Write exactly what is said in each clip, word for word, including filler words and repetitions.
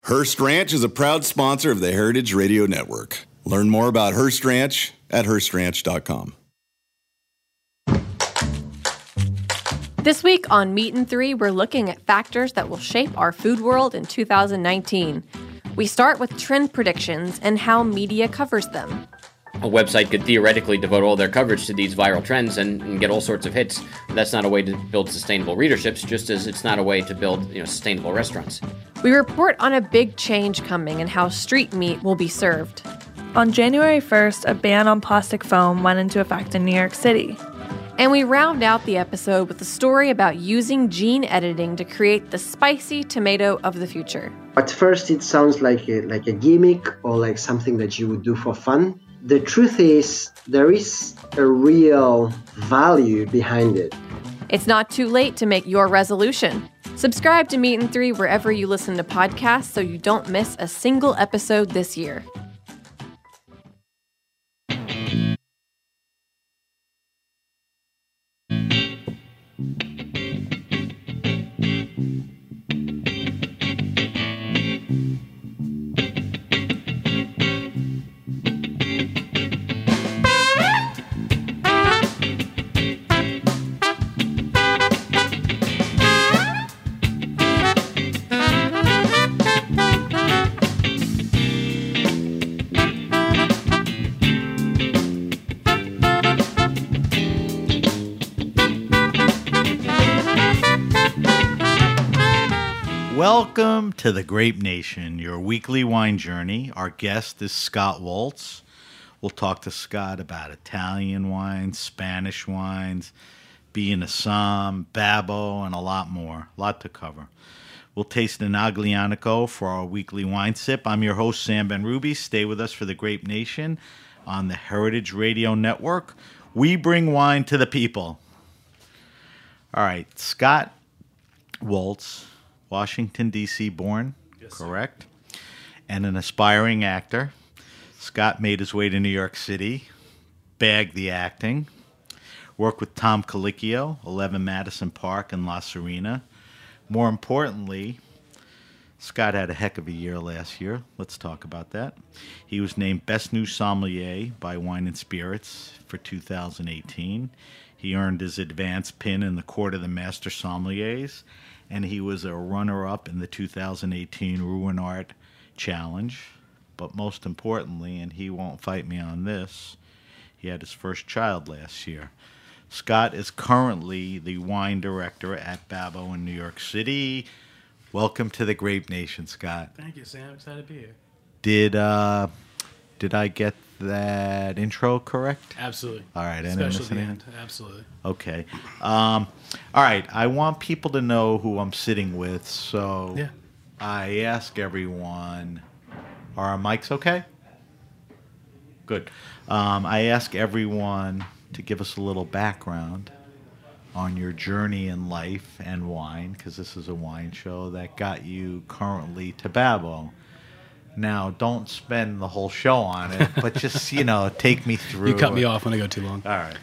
Hearst Ranch is a proud sponsor of the Heritage Radio Network. Learn more about Hearst Ranch at hearst ranch dot com. This week on Meat and Three, we're looking at factors that will shape our food world in two thousand nineteen. We start with trend predictions and how media covers them. A website could theoretically devote all their coverage to these viral trends and, and get all sorts of hits. That's not a way to build sustainable readerships, just as it's not a way to build, you know, sustainable restaurants. We report on a big change coming and how street meat will be served. On January first, a ban on plastic foam went into effect in New York City. And we round out the episode with a story about using gene editing to create the spicy tomato of the future. At first, it sounds like a, like a gimmick or like something that you would do for fun. The truth is, there is a real value behind it. It's not too late to make your resolution. Subscribe to Meat and Three wherever you listen to podcasts so you don't miss a single episode this year. Welcome to the Grape Nation, your weekly wine journey. Our guest is Scott Woltz. We'll talk to Scott about Italian wines, Spanish wines, being a Somm, Babbo, and a lot more. A lot to cover. We'll taste an Aglianico for our weekly wine sip. I'm your host, Sam Benrubi. Stay with us for the Grape Nation on the Heritage Radio Network. We bring wine to the people. All right, Scott Woltz. Washington, D C born, yes, correct? Sir. And an aspiring actor. Scott made his way to New York City, bagged the acting, worked with Tom Colicchio, eleven Madison Park in La Serena. More importantly, Scott had a heck of a year last year. Let's talk about that. He was named Best New Sommelier by Wine and Spirits for two thousand eighteen. He earned his advanced pin in the Court of the Master Sommeliers, and he was a runner-up in the two thousand eighteen Ruinart Challenge. But most importantly, and he won't fight me on this, he had his first child last year. Scott is currently the wine director at Babbo in New York City. Welcome to the Grape Nation, Scott. Thank you, Sam. Excited to be here. Did uh, did I get that intro correct? Absolutely. All right. Especially the end. Absolutely. Okay. Um, all right. I want people to know who I'm sitting with, so yeah. I ask everyone, are our mics okay? Good. Um, I ask everyone to give us a little background on your journey in life and wine, because this is a wine show that got you currently to Babbo. Now, don't spend the whole show on it, but just, you know, take me through. You cut me off when I go too long. All right.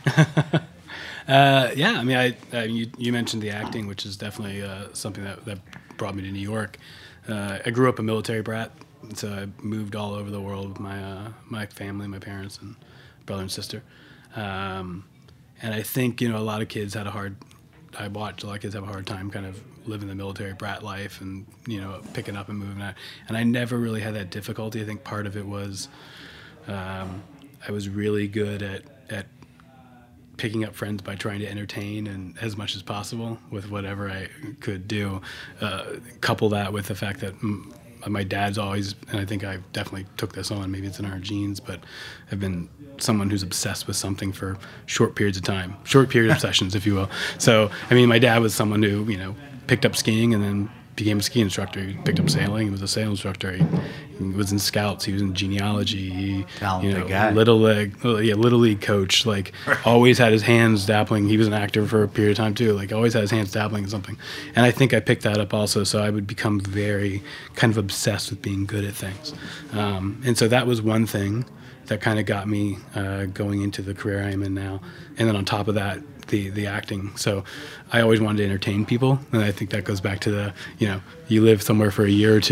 uh, yeah, I mean, I, I you, you mentioned the acting, which is definitely uh, something that, that brought me to New York. Uh, I grew up a military brat, so I moved all over the world with my uh, my family, my parents, and brother and sister. Um, and I think, you know, a lot of kids had a hard, I watched a lot of kids have a hard time kind of living the military brat life and, you know, picking up and moving out. And I never really had that difficulty. I think part of it was um, I was really good at, at picking up friends by trying to entertain and as much as possible with whatever I could do. Uh, couple that with the fact that mm, my dad's always, and I think I definitely took this on, maybe it's in our genes, but I've been someone who's obsessed with something for short periods of time, short period obsessions, if you will. So, I mean, my dad was someone who, you know, picked up skiing and then became a ski instructor. He picked up sailing. He was a sail instructor. He, he was in scouts. He was in genealogy. He, Talented you know, guy. Little league, yeah, little league coach. Like, always had his hands dabbling. He was an actor for a period of time too. Like, always had his hands dabbling in something. And I think I picked that up also. So I would become very kind of obsessed with being good at things. Um, and so that was one thing that kind of got me uh, going into the career I am in now. And then on top of that, the the acting. So I always wanted to entertain people, and I think that goes back to the, you know, you live somewhere for a year or two,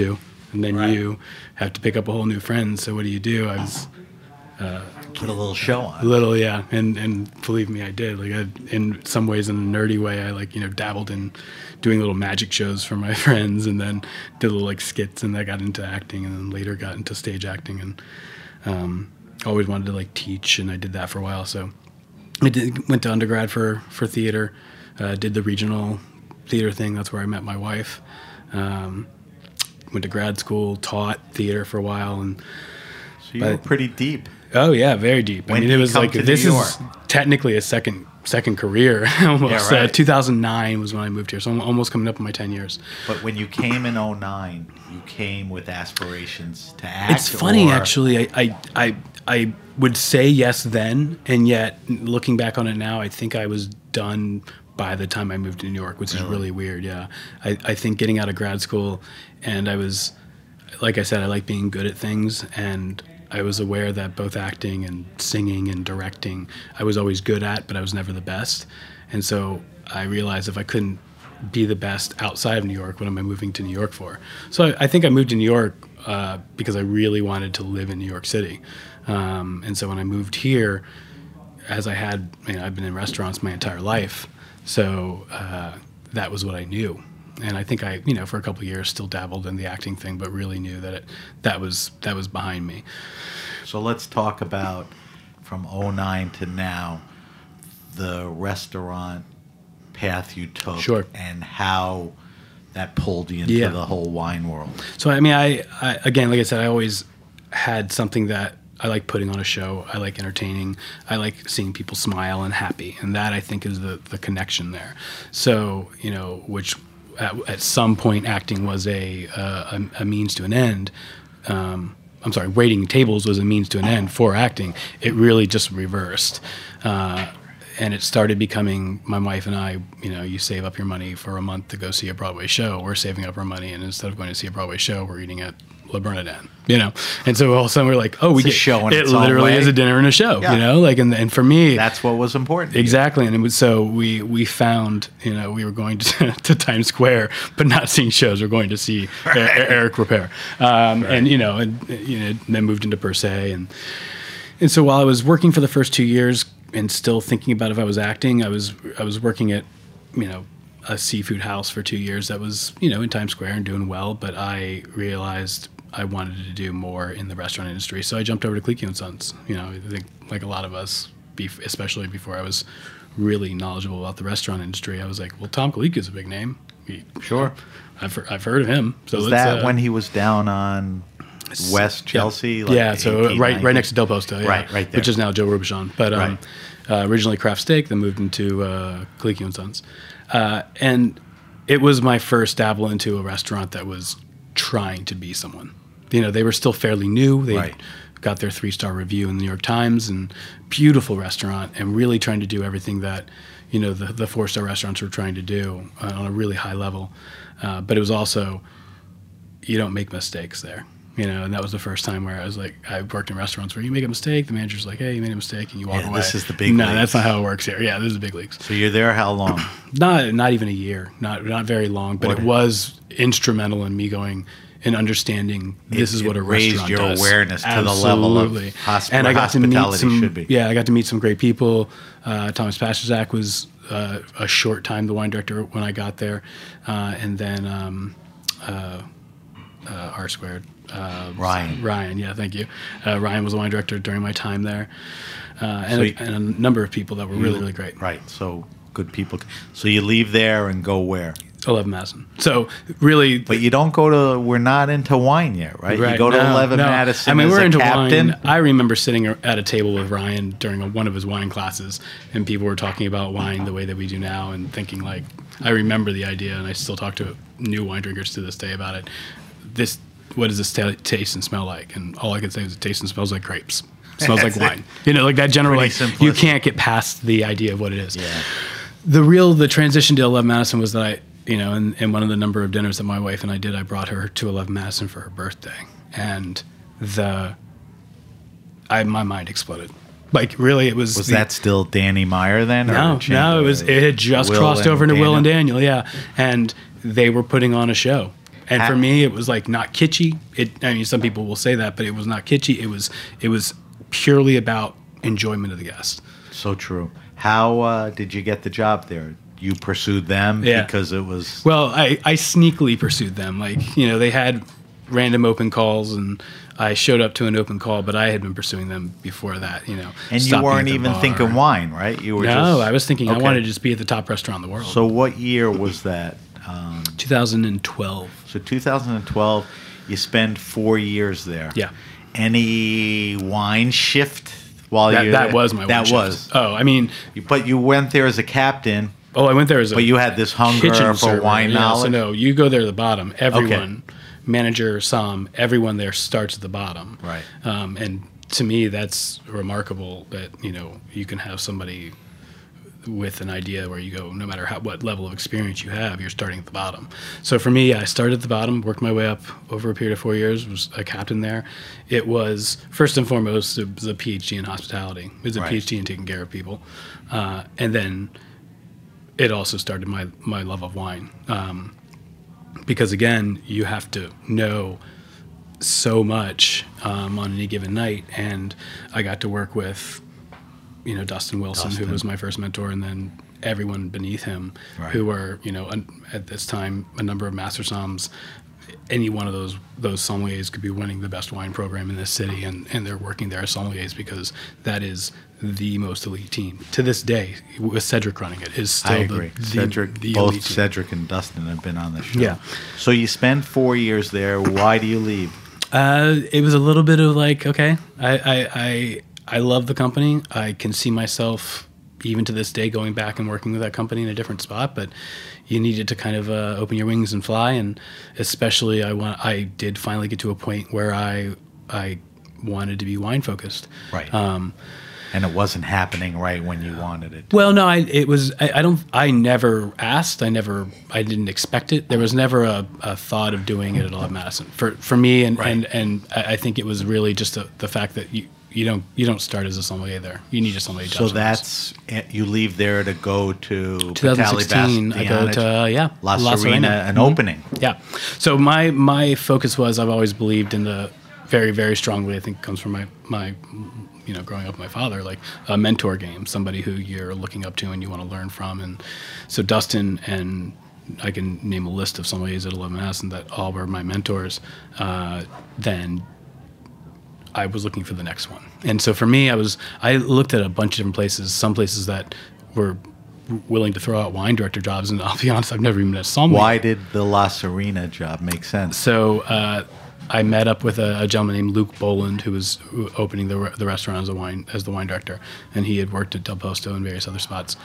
and then Right. you have to pick up a whole new friend. So what do you do? I was Put a little show a on. little, yeah, and and believe me, I did. Like, I, in some ways, in a nerdy way, I like you know dabbled in doing little magic shows for my friends, and then did little like skits, and I got into acting, and then later got into stage acting, and um, always wanted to like teach, and I did that for a while. So I did went to undergrad for for theater, uh, did the regional theater thing. That's where I met my wife. Um, went to grad school, taught theater for a while, and So you were but- pretty deep. oh yeah, very deep. When I mean, did it you was come like to this New is technically a second second career almost. Yeah, right. uh, two thousand nine was when I moved here, so I'm almost coming up on my ten years. But when you came in oh nine, you came with aspirations to act. It's funny, or- actually. I, I, I, I would say yes then, and yet looking back on it now, I think I was done by the time I moved to New York, which is really weird. Yeah, I, I think getting out of grad school, and I was, like I said, I like being good at things, and I was aware that both acting and singing and directing, I was always good at, but I was never the best. And so I realized if I couldn't be the best outside of New York, what am I moving to New York for? So I, I think I moved to New York uh, because I really wanted to live in New York City. Um, and so when I moved here, as I had, you know, I've been in restaurants my entire life, so uh, that was what I knew. And I think I, you know, for a couple of years still dabbled in the acting thing, but really knew that it, that was that was behind me. So let's talk about from oh nine to now, the restaurant path you took, Sure. and how that pulled you into Yeah. the whole wine world. So I mean, I, I again, like I said, I always had something that I like putting on a show. I like entertaining. I like seeing people smile and happy, and that I think is the the connection there. So you know, which at, at some point acting was a uh, a, a means to an end. Um, I'm sorry, waiting tables was a means to an end for acting. It really just reversed. Uh, and it started becoming my wife and I, you know, you save up your money for a month to go see a Broadway show. We're saving up our money, and instead of going to see a Broadway show, we're eating at Le Bernardin, you know? And so all of a sudden we're like, oh, we It's a get show in it its own literally way. is a dinner and a show, Yeah. you know? Like, and, and for me, That's what was important. exactly. And it was, so we, we found, you know, we were going to, to Times Square, but not seeing shows. We're going to see E- Eric Repair. Um, And, you know, and, you know, then moved into Per Se. And, and so while I was working for the first two years and still thinking about if I was acting, I was, I was working at, you know, a seafood house for two years that was, you know, in Times Square and doing well. But I realized I wanted to do more in the restaurant industry. So I jumped over to Colicchio and Sons. You know, I think like a lot of us, bef- especially before I was really knowledgeable about the restaurant industry, I was like, well, Tom Colicchio is a big name. He, Sure. I've, he- I've heard of him. So Was let's, that uh, when he was down on West Chelsea? Yeah, like yeah, so eighteen, right nineteen? right next to Del Posto. Yeah, Right, right there. Which is now Joe Robuchon. But um, uh, originally Kraft Steak, then moved into uh, Colicchio and Sons. Uh, and it was my first dabble into a restaurant that was trying to be someone. You know, they were still fairly new. They Right. got their three-star review in the New York Times, and beautiful restaurant, and really trying to do everything that, you know, the, the four-star restaurants were trying to do uh, on a really high level. Uh, but it was also, you don't make mistakes there. You know, and that was the first time where I was like, I worked in restaurants where you make a mistake, the manager's like, hey, you made a mistake, and you walk Yeah, away. this is the big No, leagues. that's not how it works here. Yeah, this is the big leagues. So you're there how long? Not not even a year, not not very long, but What- it was instrumental in me going and understanding this It- is what it a raised restaurant your does. awareness to the level of Absolutely. hosp- and I where got to meet hospitality some, should be. Yeah, I got to meet some great people. Uh, Thomas Pasterzak was uh, a short time the wine director when I got there, uh, and then um, uh, uh, R Squared. Uh, Ryan. Ryan, yeah, thank you. Uh, Ryan was the wine director during my time there, uh, and, So a, you- and a number of people that were really, really great. Right. So good people. So you leave there and go where? eleven Madison. So really, But you don't go to. We're not into wine yet, right? You go to no, eleven no. Madison. I mean, as we're a into captain. wine. I remember sitting at a table with Ryan during a, one of his wine classes, and people were talking about wine the way that we do now, and thinking like, I remember the idea, and I still talk to new wine drinkers to this day about it. This, what does this ta taste and smell like? And all I can say is it tastes and smells like grapes. It smells like That's it. wine. You know, like that general. Pretty Like you simplistic. can't get past the idea of what it is. Yeah. The real the transition to eleven Madison was that I, you know, in, in one of the number of dinners that my wife and I did, I brought her to eleven Madison for her birthday, and the, I my mind exploded. Like really, it was. Was the- that still Danny Meyer then? or no, changed no, it was. It had just Will crossed and over into Will and Daniel? Daniel, yeah, and they were putting on a show. And Ha- for me, it was like not kitschy. It, I mean, some people will say that, but it was not kitschy. It was, it was purely about enjoyment of the guest. So true. How uh, did you get the job there? You pursued them Yeah. because it was. Well, I, I sneakily pursued them. Like, you know, they had random open calls, and I showed up to an open call, but I had been pursuing them before that, you know. And you stopping weren't at the even bar. thinking wine, right? You were No, just, I was thinking I Okay. wanted to just be at the top restaurant in the world. So what year was that? Um, two thousand twelve. so two thousand twelve, you spend four years there. Yeah. Any wine shift while That, you that was my That one was. shift. Oh, I mean, You- But you went there as a captain, oh, I went there as a but you had this hunger kitchen for server. wine Yeah, knowledge. So no, you go there at the bottom. Everyone, manager, som, everyone there starts at the bottom. Right. Um, and to me, that's remarkable that, you know, you can have somebody with an idea where you go, no matter how, what level of experience you have, you're starting at the bottom. So for me, I started at the bottom, worked my way up over a period of four years, was a captain there. It was, first and foremost, it was a PhD in hospitality. It was a Right. PhD in taking care of people. Uh, and then it also started my, my love of wine. Um, because again, you have to know so much um, on any given night. And I got to work with, you know, Dustin Wilson, Dustin. who was my first mentor, and then everyone beneath him, Right. who were, you know, un- at this time, a number of master somms. Any one of those those sommeliers could be running the best wine program in this city, and, and they're working there as sommeliers because that is the most elite team. To this day, with Cedric running it, is still I agree. the, the, Cedric, the both elite team. Cedric and Dustin have been on the show. Yeah. So you spend four years there. Why do you leave? Uh, it was a little bit of like, okay, I, I, I, I love the company. I can see myself, even to this day, going back and working with that company in a different spot. But you needed to kind of uh, open your wings and fly. And especially, I want, I did finally get to a point where I, I wanted to be wine focused. Right. Um, And it wasn't happening right when you wanted it. Well, no, I it was I, I don't I never asked. I never I didn't expect it. There was never a, a thought of doing it at Olive Madison for for me, and Right. and, and I I think it was really just a, the fact that you, you don't you don't start as a sommelier there. You need a sommelier. So job that's you leave there to go to twenty sixteen. I go to uh, yeah La Serena, an Mhm. opening. Yeah. So my my focus was I've always believed in the very very strongly. I think it comes from my my you know growing up with my father, like a mentor game, somebody who you're looking up to and you want to learn from. And so Dustin and I can name a list of sommeliers at eleven Madison that all were my mentors. Uh, then I was looking for the next one. And so for me, I was I looked at a bunch of different places, some places that were willing to throw out wine director jobs, and I'll be honest, I've never even met a sommelier. Why did the La Serena job make sense? So uh, I met up with a, a gentleman named Luke Boland, who was opening the the restaurant as a wine as the wine director, and he had worked at Del Posto and various other spots.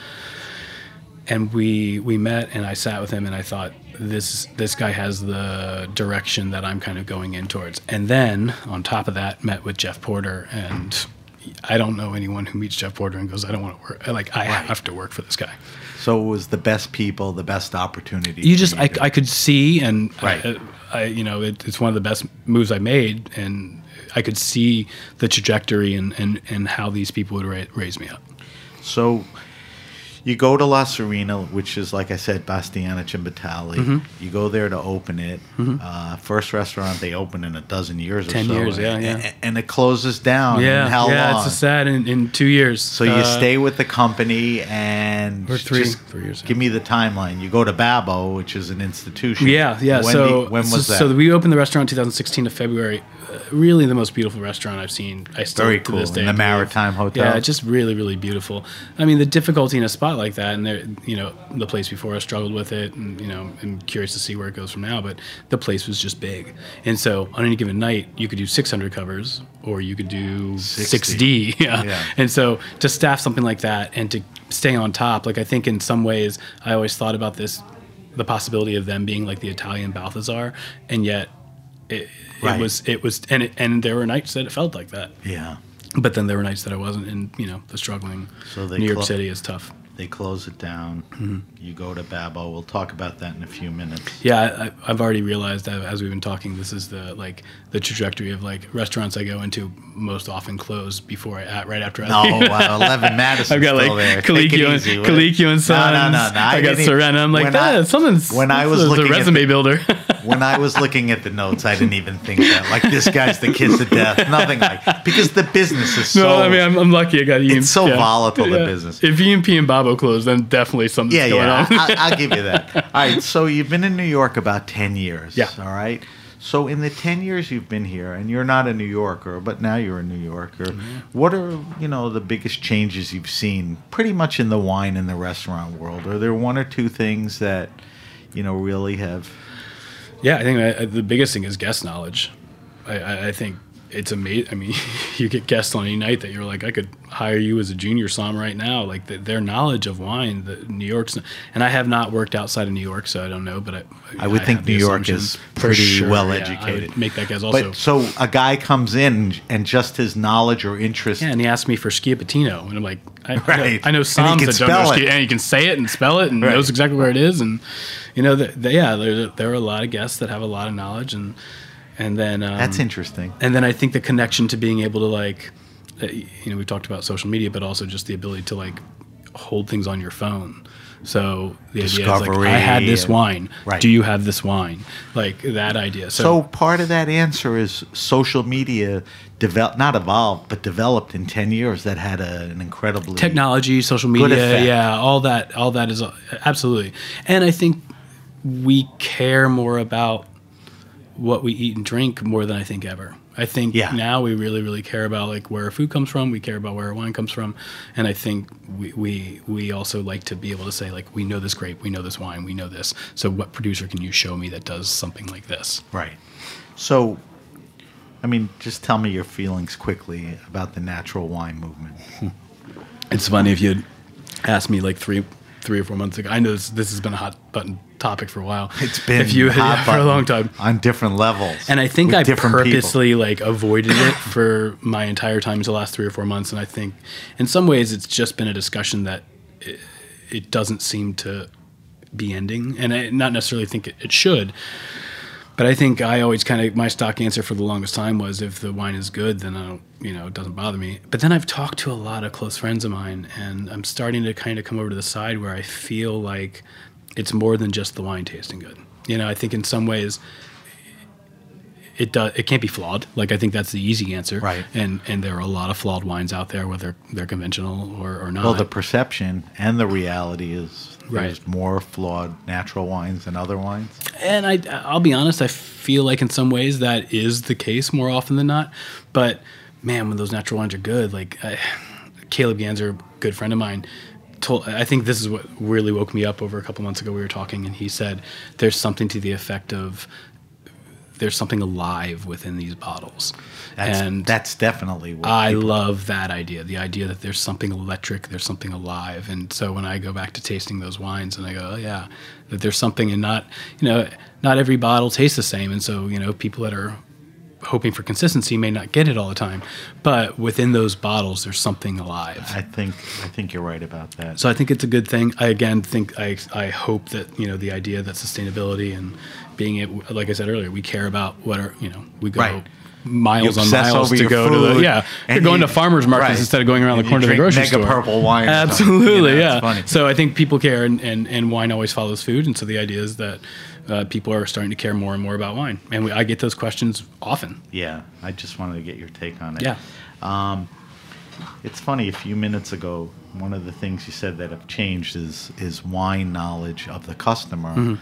And we we met, and I sat with him, and I thought this this guy has the direction that I'm kind of going in towards. And then on top of that, met with Jeff Porter, and I don't know anyone who meets Jeff Porter and goes, I don't want to work. Like I have to work for this guy. So it was the best people, the best opportunity. You just for I, to- I could see, and Right. I, I you know it, it's one of the best moves I made, and I could see the trajectory and and, and how these people would ra- raise me up. So you go to La Serena, which is, like I said, Bastianich and Batali. Mm-hmm. You go there to open it. Uh, first restaurant they open in a dozen years or Ten so. years, yeah, and, yeah. And it closes down. Yeah, in how yeah, long? it's a sad in, in two years. So you Uh, stay with the company and Or three- just three years, yeah. give me the timeline. You go to Babbo, which is an institution. Yeah, yeah. When, so the- when so, was that? so we opened the restaurant in twenty sixteen of February. Uh, really, the most beautiful restaurant I've seen. I still Very to cool. this day In the believe. Maritime Hotel? Yeah, just really, really beautiful. I mean, the difficulty in a spot like that, and there, you know, the place before us struggled with it, and you know, I'm curious to see where it goes from now. But the place was just big, and so on any given night, you could do six hundred covers, or you could do sixty. six D. Yeah. Yeah. And so to staff something like that and to stay on top, like I think in some ways, I always thought about this, the possibility of them being like the Italian Balthazar, and yet it, Right. it was it was and it, and there were nights that it felt like that, yeah. but then there were nights that I wasn't, and you know the struggling So they New York clo- City is tough. They close it down. Mm-hmm. You go to Babbo. We'll talk about that in a few minutes. Yeah, I, I've already realized that as we've been talking, this is the like the trajectory of like restaurants I go into most often close before I at right after I No, leave. wow, eleven Madison. I've got still like there. Take it Colicchio, easy, and, will it? Colicchio and Sons. No, no, no, no. I, got didn't- Serena. I'm like, when I- that, someone's when I was the looking at resume the- builder. when I was looking at the notes, I didn't even think that. Like, this guy's the kiss of death. Nothing like that. Because the business is so... No, I mean, I'm, I'm lucky I got E M P. It's so yeah. volatile, the Yeah. business. If E M P and Bobo close, then definitely something's Yeah, going yeah. on. I, I'll give you that. All right, so you've been in New York about ten years. Yeah. All right? So in the ten years you've been here, and you're not a New Yorker, but now you're a New Yorker, mm-hmm. what are, you know, the biggest changes you've seen pretty much in the wine and the restaurant world? Are there one or two things that, you know, really have... Yeah, I think that the biggest thing is guest knowledge. I, I, I think it's amazing. I mean, you get guests on any night that you're like, I could hire you as a junior som right now. Like the, their knowledge of wine, the New York's, and I have not worked outside of New York, so I don't know. But I, I would I think New York is pretty sure, well yeah, educated. I would make that guess also. But so a guy comes in and just his knowledge or interest. Yeah, and he asked me for Schiapettino, and I'm like, I, Right. I know, I know And Psalms he that can don't know spell Schia- it. and he can say it and spell it and Right. knows exactly where it is, and you know, the, the, yeah, there there are a lot of guests that have a lot of knowledge, and and then um, That's interesting. And then I think the connection to being able to like, uh, you know, we talked about social media, but also just the ability to like hold things on your phone. So the idea is like, Discovery I had this and- wine. Right. Do you have this wine? Like that idea. So, So part of that answer is social media developed, not evolved, but developed in ten years that had a, an incredibly... technology, social Good media, effect. yeah, all that, all that is uh, absolutely. And I think we care more about what we eat and drink more than I think ever. I think Yeah. now we really, really care about like where our food comes from. We care about where our wine comes from, and I think we we we also like to be able to say like we know this grape, we know this wine, we know this. So what producer can you show me that does something like this? Right. So, I mean, just tell me your feelings quickly about the natural wine movement. It's funny if you'd asked me like three, three or four months ago. I know this, this has been a hot button topic for a while. It's been if you, hot yeah, for a button long time, on different levels. and I think with I different people. purposely like avoided it for my entire time until the last three or four months. And I think in some ways it's just been a discussion that it, it doesn't seem to be ending, and I not necessarily think it, it should. But I think I always kind of, my stock answer for the longest time was if the wine is good, then I don't, you know, it doesn't bother me. But then I've talked to a lot of close friends of mine, and I'm starting to kind of come over to the side where I feel like it's more than just the wine tasting good. You know, I think in some ways it does, it can't be flawed. Like I think that's the easy answer. Right. And and there are a lot of flawed wines out there, whether they're conventional or, or not. Well, the perception and the reality is there's Right. more flawed natural wines than other wines. And I, I'll be honest, I feel like in some ways that is the case more often than not. But man, when those natural wines are good, like I, Caleb Ganser, a good friend of mine, told, I think this is what really woke me up over a couple months ago. We were talking, and he said there's something to the effect of there's something alive within these bottles. That's, and that's definitely what I people- love that idea, the idea that there's something electric, there's something alive. And so when I go back to tasting those wines and I go, oh, yeah, that there's something, and not, you know, not every bottle tastes the same. And so, you know, people that are hoping for consistency may not get it all the time. But within those bottles, there's something alive. I think I think you're right about that. So I think it's a good thing. I again think I I hope that you know the idea that sustainability and being it, like I said earlier, we care about what are you know we go Right. miles You on obsess miles over to your go to the food, yeah and you're going you- to farmers markets right. instead of going around And the you corner of the drink grocery mega store. purple wine or something. Absolutely, You know, yeah. it's funny. So I think people care, and, and, and wine always follows food, and so the idea is that uh, people are starting to care more and more about wine, and we, I get those questions often. Yeah, I just wanted to get your take on it. Yeah. Um, it's funny, a few minutes ago, one of the things you said that have changed is is wine knowledge of the customer. Mm-hmm.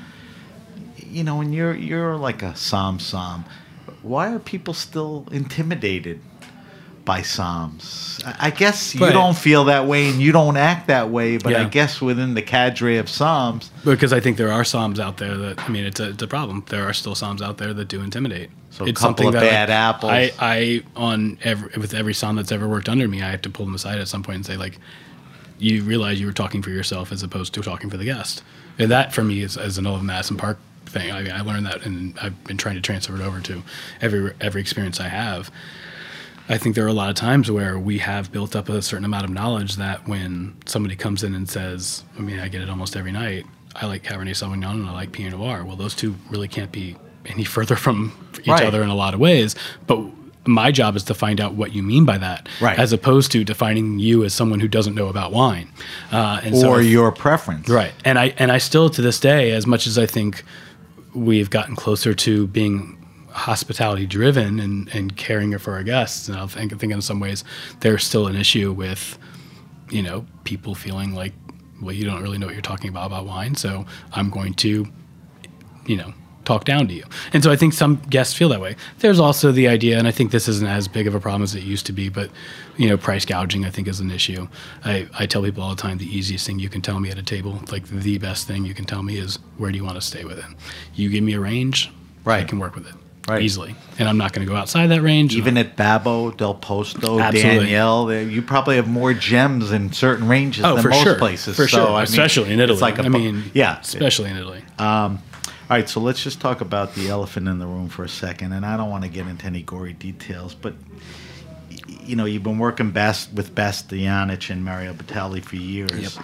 You know, and you're you're like a som som. Why are people still intimidated by Psalms? I I guess you Right. don't feel that way and you don't act that way, but I Yeah. guess within the cadre of Psalms, Because I think there are Psalms out there that, I mean, it's a, it's a problem. There are still Psalms out there that do intimidate. So a couple of that, bad apples. I, I on every, with every Psalm that's ever worked under me, I have to pull them aside at some point and say, like, you realize you were talking for yourself as opposed to talking for the guest. And that, for me, is, is an old Madison Park thing. I mean, I learned that, and I've been trying to transfer it over to every every experience I have. I think there are a lot of times where we have built up a certain amount of knowledge that when somebody comes in and says, I mean, I get it almost every night, I like Cabernet Sauvignon and I like Pinot Noir. Well, those two really can't be any further from each Right. other in a lot of ways. But my job is to find out what you mean by that, Right. as opposed to defining you as someone who doesn't know about wine. Uh, and so or I- your preference. Right. And I and I still to this day, as much as I think we've gotten closer to being hospitality driven and, and caring for our guests. And I think, I think in some ways there's still an issue with, you know, people feeling like, well, you don't really know what you're talking about about wine, so I'm going to, you know, talk down to you. And so I think some guests feel that way. There's also the idea, and I think this isn't as big of a problem as it used to be, but, you know, price gouging, I think, is an issue. I, I tell people all the time, the easiest thing you can tell me at a table, like the best thing you can tell me is, where do you want to stay with it? You give me a range, Right. I can work with it. Right. Easily. And I'm not going to go outside that range. Even at Babbo, Del Posto, Absolutely. Danielle, they- you probably have more gems in certain ranges Oh, than for most sure. places. For so, sure. I mean, especially in Italy. It's like a, I mean, yeah. especially in Italy. Um, all right, so let's just talk about the elephant in the room for a second. And I don't want to get into any gory details, but y- you know, you've been working best with Bastianich and Mario Batali for years. Yep.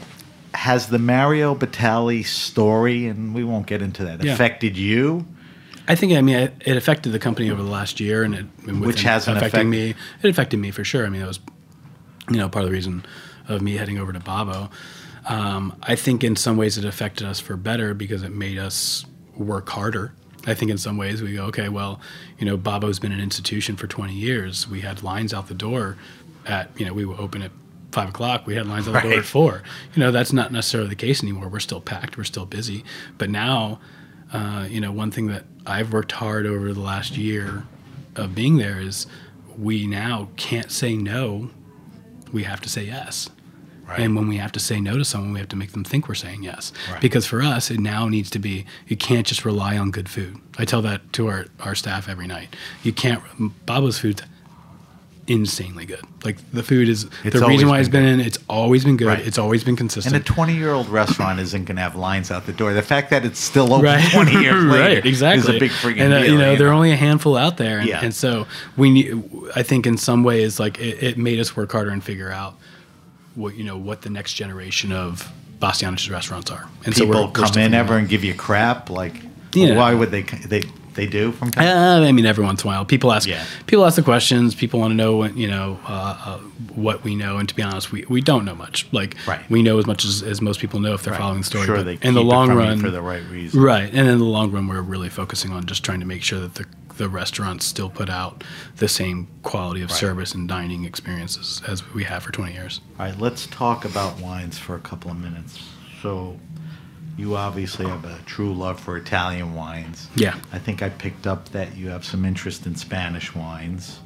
Has the Mario Batali story, and we won't get into that, Yeah. affected you? I think, I mean, it, it affected the company over the last year, and it and Which within has an affecting effect- me. It affected me for sure. I mean, that was, you know, part of the reason of me heading over to Babbo. Um, I think in some ways it affected us for better because it made us work harder. I think in some ways we go, okay, well, you know, Babbo's been an institution for twenty years. We had lines out the door at, you know, we would open at five o'clock. We had lines out the door Right. at four. You know, that's not necessarily the case anymore. We're still packed. We're still busy. But now, uh, you know, one thing that I've worked hard over the last year of being there is we now can't say no. We have to say yes. Right. And when we have to say no to someone, we have to make them think we're saying yes. Right. Because for us, it now needs to be, you can't just rely on good food. I tell that to our, our staff every night. You can't, Babbo's food's insanely good. Like the food is, It's the always reason why it's been been in, it's always been good. Right. It's always been And consistent. a twenty-year-old restaurant isn't going to have lines out the door. The fact that it's still open Right. twenty years later right, exactly. is a big freaking and, uh, deal. You know, there are know? only a handful out there. And, Yeah. and so we need, I think in some ways, like it, it made us work harder and figure out what, you know, what the next generation of Bastianich's restaurants are. And so People we're, we're come still in figuring ever out. and give you crap. Like, Yeah. why would they? They they do from time. Uh, I mean, every once in a while, people ask. Yeah. People ask the questions. People want to know what you know, uh, uh, what we know. And to be honest, we, we don't know much. Like Right. we know as much as, as most people know if they're Right. following the story. Sure, but they in keep the it long from you run, for the right reason. right? And in the long run, we're really focusing on just trying to make sure that the the restaurants still put out the same quality of Right. service and dining experiences as we have for twenty years. All right, let's talk about wines for a couple of minutes. So, you obviously have a true love for Italian wines. Yeah. I think I picked up that you have some interest in Spanish wines,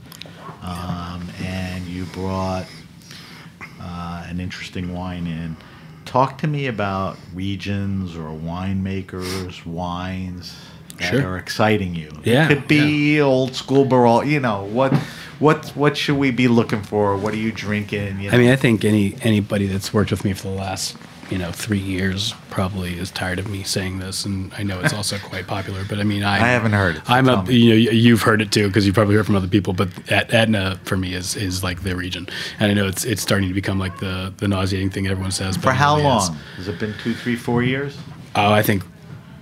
um, and you brought uh, an interesting wine in. Talk to me about regions or winemakers, wines that Sure. are exciting you. Yeah, It could be old school Barolo. You know, what what what should we be looking for? What are you drinking? You know? I mean, I think any anybody that's worked with me for the last you know three years probably is tired of me saying this, and I know it's also quite popular. But I mean, I I haven't heard it, so I'm tell a me. you know you've heard it too because you probably heard from other people. But at Etna for me is is like the region, and I know it's it's starting to become like the the nauseating thing everyone says. But For it how really is. long? Has it been two, three, four years? Oh, I think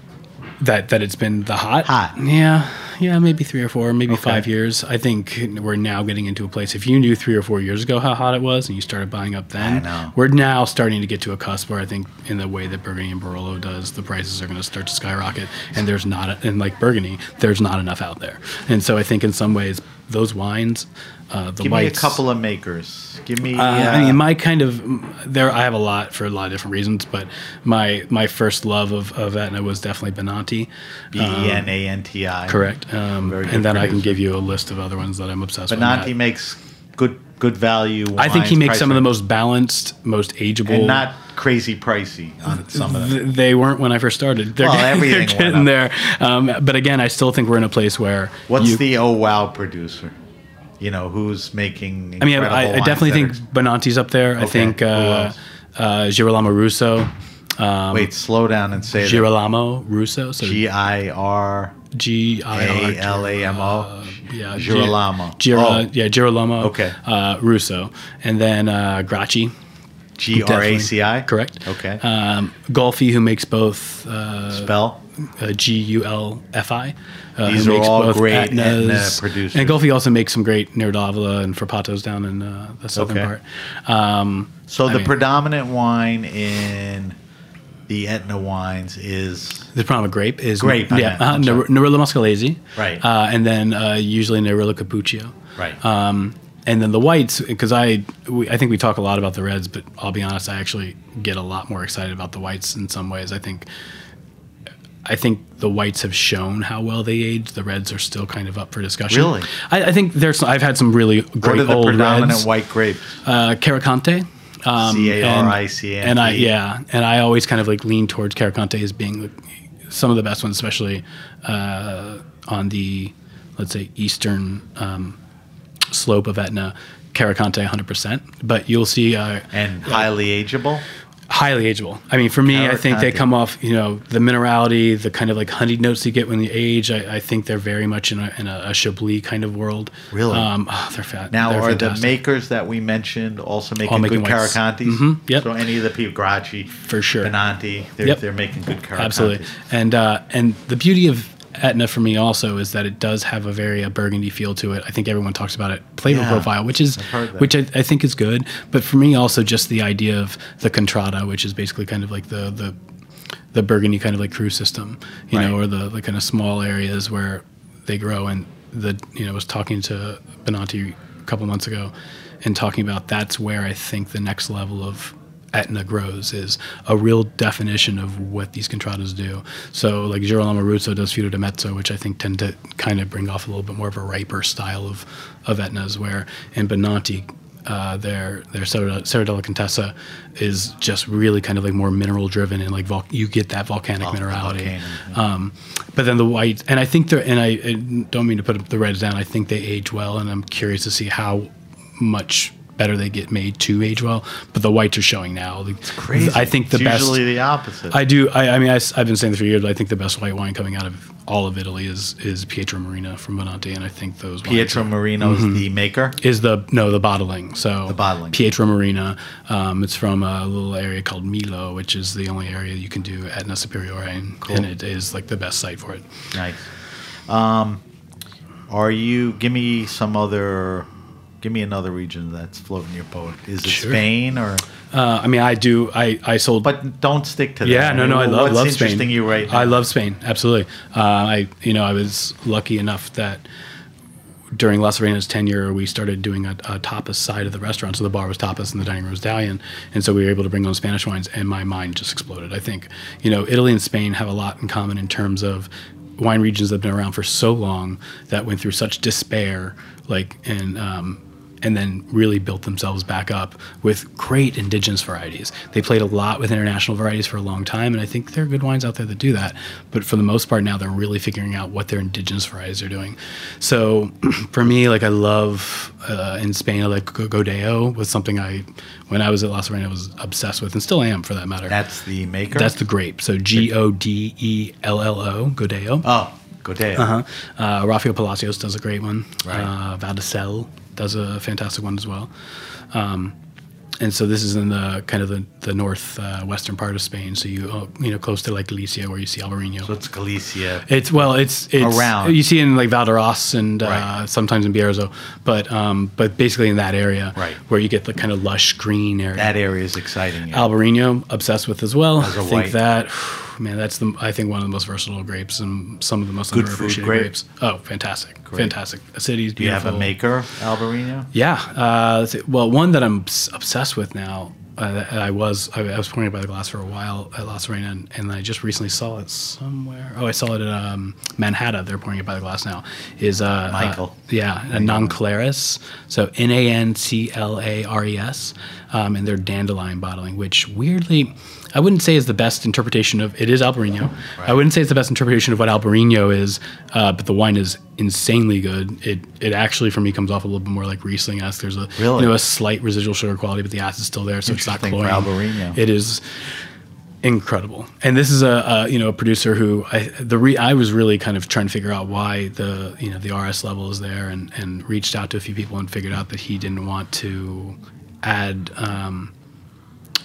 that that it's been the hot. Hot. Yeah, yeah, maybe three or four, maybe Okay. five years. I think we're now getting into a place. If you knew three or four years ago how hot it was, and you started buying up then, I know. we're now starting to get to a cusp where I think, in the way that Burgundy and Barolo does, the prices are going to start to skyrocket. And there's not, a, and like Burgundy, there's not enough out there. And so I think in some ways, those wines, uh, the Give whites, me a couple of makers. Give me. uh, Uh, I mean, my kind of there. I have a lot for a lot of different reasons, but my my first love of, of Etna was definitely Benanti. B E N A N T I. Correct. Um, Very good and then I can producer. give you a list of other ones that I'm obsessed Benanti with. makes good good value. I think he wines, makes some of the price- most balanced, most ageable. and not crazy pricey on some of them. Th- they weren't when I first started. They're, Well, getting- everything they're went getting up. there. Um, but again, I still think we're in a place where What's you, the oh wow producer? You know, who's making? I mean, incredible I, I wines definitely that think Benanti's up there. I Okay, think who uh, else? uh, Girolamo Russo. Um, are- Wait, slow down and say that. Girolamo Russo. So G I R G I R A L A M O. uh, yeah, Girolamo. Gira, Oh. yeah, Girolamo. Okay. Uh, Russo, and then uh, Gracci. G R A C I. Correct. Okay. Um, Golfi, who makes both uh, Spell. uh, G U L F I. Uh, These who are makes all both great Etnas. Etna producers. And Golfi also makes some great Nerdavola and Frappatos down in uh, the southern Okay. part. Um, So I the mean- predominant wine in the Etna wines is The problem with grape is Grape, I yeah, meant. uh, I'm Ner- sorry. Nerilla muscalese, Right. uh, and then uh, usually Nerilla Cappuccio. right. Um, and then the whites, because I, we, I think we talk a lot about the reds, but I'll be honest, I actually get a lot more excited about the whites in some ways. I think, I think the whites have shown how well they age. The reds are still kind of up for discussion. Really? I, I think there's. I've had some really great what are the old predominant reds. white grapes? Uh, Caricante. Um, C A R I C A N T E. And I, yeah, and I always kind of like lean towards Caricante as being like, some of the best ones, especially uh, on the, let's say, eastern um, slope of Etna. Caricante one hundred percent. But you'll see uh, And highly ageable? highly ageable. I mean, for me, I think they Caricante. come off, you know, the minerality, the kind of like honeyed notes you get when you age. I, I think they're very much in a, in a, a Chablis kind of world. Really? Um, oh, they're fat. Now, they're are fantastic. the makers that we mentioned also making All making good whites. Caracantes? Mhm, yep. So any of the people, Gracci, For sure. Benanti, they're, Yep. they're making good Caracantes. Absolutely. And uh, and the beauty of Etna for me also is that it does have a very uh, burgundy feel to it. I think everyone talks about it, flavor Yeah, profile, which is I've heard that. which I, I think is good. But for me also just the idea of the contrada, which is basically kind of like the the the burgundy kind of like cruise system, you know, Right. or the, the kind of small areas where they grow. And the you know I was talking to Benanti a couple months ago and talking about that's where I think the next level of Etna grows is a real definition of what these contradas do. So like Girolamo Abruzzo does Fiuto di Mezzo, which I think tend to kind of bring off a little bit more of a riper style of, of Etnas, where in Benanti, uh, their their Serra Serra della Contessa is just really kind of like more mineral driven and like vol- you get that volcanic Oh, the minerality. volcano, Um, but then the white, and I think they're, and I, I don't mean to put the reds down, I think they age well, and I'm curious to see how much better they get made to age well, but the whites are showing now. It's Crazy. I think the It's best. usually the opposite. I do. I, I mean, I, have been saying this for years, but I think the best white wine coming out of all of Italy is is Pietro Marina from Benanti, and I think those Pietro wines Marino is the maker. is the no the bottling. So The bottling. Pietro Marina. Um, it's from a little area called Milo, which is the only area you can do Etna Superiore, and, Cool. and it is like the best site for it. Nice. Um, are you? Give me some other. Give me another region that's floating your boat. Is it Sure. Spain or? Uh, I mean, I do. I I sold. But don't stick to that. Yeah, no, no, I love, What's love interesting Spain. you right now? I love Spain, absolutely. Uh, I, you know, I was lucky enough that during La Serena's tenure, we started doing a, a tapas side of the restaurant. So the bar was tapas and the dining room was Italian, and so we were able to bring on Spanish wines, and my mind just exploded. I think, you know, Italy and Spain have a lot in common in terms of wine regions that have been around for so long that went through such despair, like and. Um, and then really built themselves back up with great indigenous varieties. They played a lot with international varieties for a long time, and I think there are good wines out there that do that. But for the most part now, they're really figuring out what their indigenous varieties are doing. So for me, like I love, uh, in Spain, I like Godeo was something I, when I was at La Serena, was obsessed with, and still am for that matter. That's the maker. That's the grape. So G O D E L L O, Godeo. Oh, Godeo. Uh-huh. Uh, Rafael Palacios does a great one. Right. Uh, Valdecel does a fantastic one as well. Um, and so this is in the kind of the, the north uh, western part of Spain. So you uh, you know close to like Galicia where you see Albarino. So it's Galicia. It's well, it's it's Around. You see it in like Valderas and uh, Right. sometimes in Bierzo, but um, but basically in that area, Right. where you get the kind of lush green area. That area is exciting. Yeah. Albarino, obsessed with as well. As a I think white. that, man, that's the I think one of the most versatile grapes and some of the most Good food underappreciated grape. grapes. Oh, fantastic, Great. fantastic. Acidity's Do you have beautiful. a maker, Albarino? Yeah. Uh, let's see. Well, one that I'm obs- obsessed with now. Uh, I was I, I was pouring it by the glass for a while at La Serena, and, and I just recently saw it somewhere. Oh, I saw it at um, Manhattan. They're pouring it by the glass now. Is uh, Michael. Uh, yeah, a non-claris. So N A N C L A R E S, um, and they're dandelion bottling, which weirdly, I wouldn't say is the best interpretation of. It is Albarino. Right. I wouldn't say it's the best interpretation of what Albarino is, uh, but the wine is insanely good. It it actually for me comes off a little bit more like Riesling-esque. There's a Really? you know a slight residual sugar quality, but the acid's still there, so it's not Interesting for cloying. Albarino. It is incredible. And this is a, a you know a producer who I the re, I was really kind of trying to figure out why the you know the R S level is there, and and reached out to a few people and figured out that he didn't want to add um,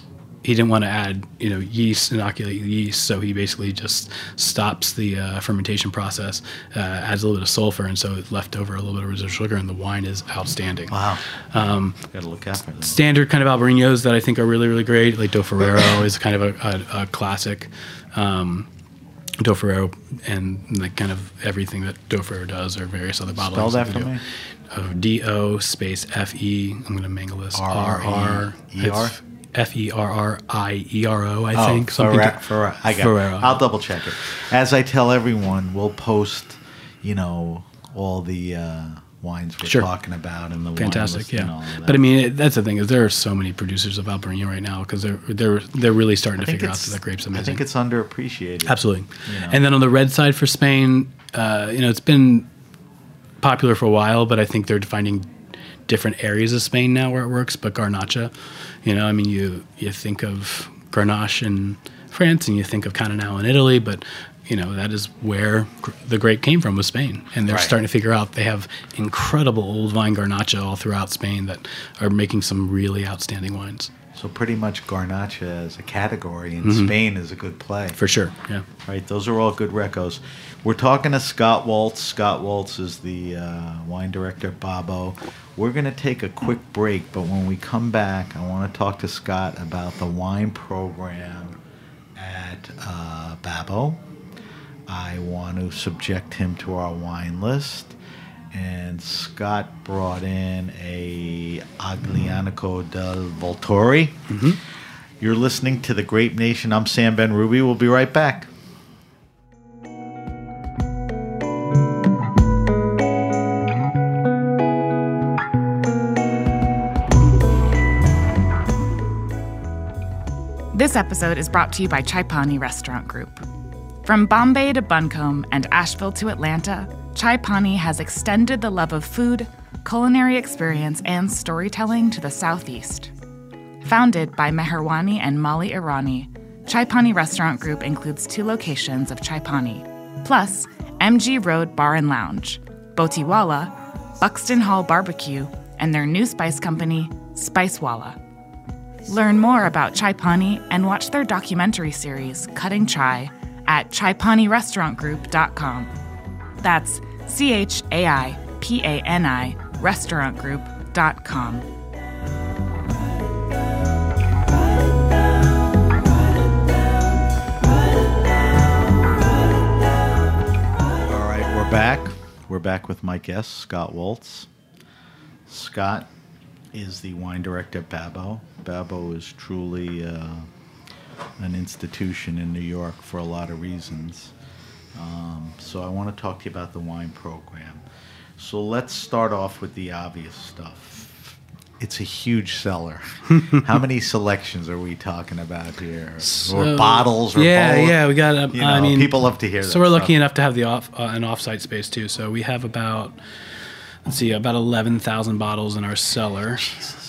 he didn't want to add, you know, yeast, inoculate yeast, so he basically just stops the uh, fermentation process, uh, adds a little bit of sulfur, and so it left over a little bit of residual sugar, and the wine is outstanding. Wow. Um, Got to look out for this. standard kind of Albareños that I think are really, really great, like Do Ferrero is kind of a, a, a classic. Um, Do Ferrero and like kind of everything that Do Ferrero does, or various other bottlers. Spell that they for do. me. Uh, D O space F E. I'm going to mangle this. R R E R? F E R R I E R O, I Oh, think. Something Ferre- to- Ferre- I got it. Ferrero. I'll double check it. As I tell everyone, we'll post, you know, all the uh, wines we're Sure. talking about and the wine Fantastic, list and all yeah. of that. But I mean, it, that's the thing is there are so many producers of Albarino right now because they're they're they're really starting I to think figure out it's- that the grape's I amazing. think it's underappreciated. Absolutely. You know. And then on the red side for Spain, uh, you know, it's been popular for a while, but I think they're finding different areas of Spain now where it works. But Garnacha, you know, I mean, you you think of Grenache in France and you think of Cananao in Italy, but you know, that is where gr- the grape came from, was Spain. And they're Right. starting to figure out they have incredible old vine Garnacha all throughout Spain that are making some really outstanding wines. So pretty much Garnacha as a category in Mhm. Spain is a good play. For sure, yeah. Right, those are all good recos. We're talking to Scott Waltz. Scott Waltz is the uh, wine director at Babbo. We're going to take a quick break, but when we come back, I want to talk to Scott about the wine program at uh, Babbo. I want to subject him to our wine list. And Scott brought in a Aglianico del Volturi. Mm-hmm. You're listening to The Grape Nation. I'm Sam Ben Ruby. We'll be right back. This episode is brought to you by Chai Pani Restaurant Group. From Bombay to Buncombe and Asheville to Atlanta, Chai Pani has extended the love of food, culinary experience, and storytelling to the Southeast. Founded by Meherwani and Molly Irani, Chai Pani Restaurant Group includes two locations of Chai Pani, plus M G Road Bar and Lounge, Botiwala, Buxton Hall Barbecue, and their new spice company, Spicewala. Learn more about Chai Pani and watch their documentary series, Cutting Chai, at chai pani restaurant group dot com. That's C H A I P A N I restaurant group dot com. All right, we're back. We're back with my guest, Scott Waltz. Scott is the wine director at Babbo. Babbo is truly uh, an institution in New York for a lot of reasons. Um, so I want to talk to you about the wine program. So let's start off with the obvious stuff. It's a huge cellar. How many selections are we talking about here? or So- bottles or yeah, both? yeah, we got. Um, You know, I mean, people love to hear that. So we're lucky stuff. enough to have the off uh, an offsite space too. So we have about let's see, about eleven thousand bottles in our cellar,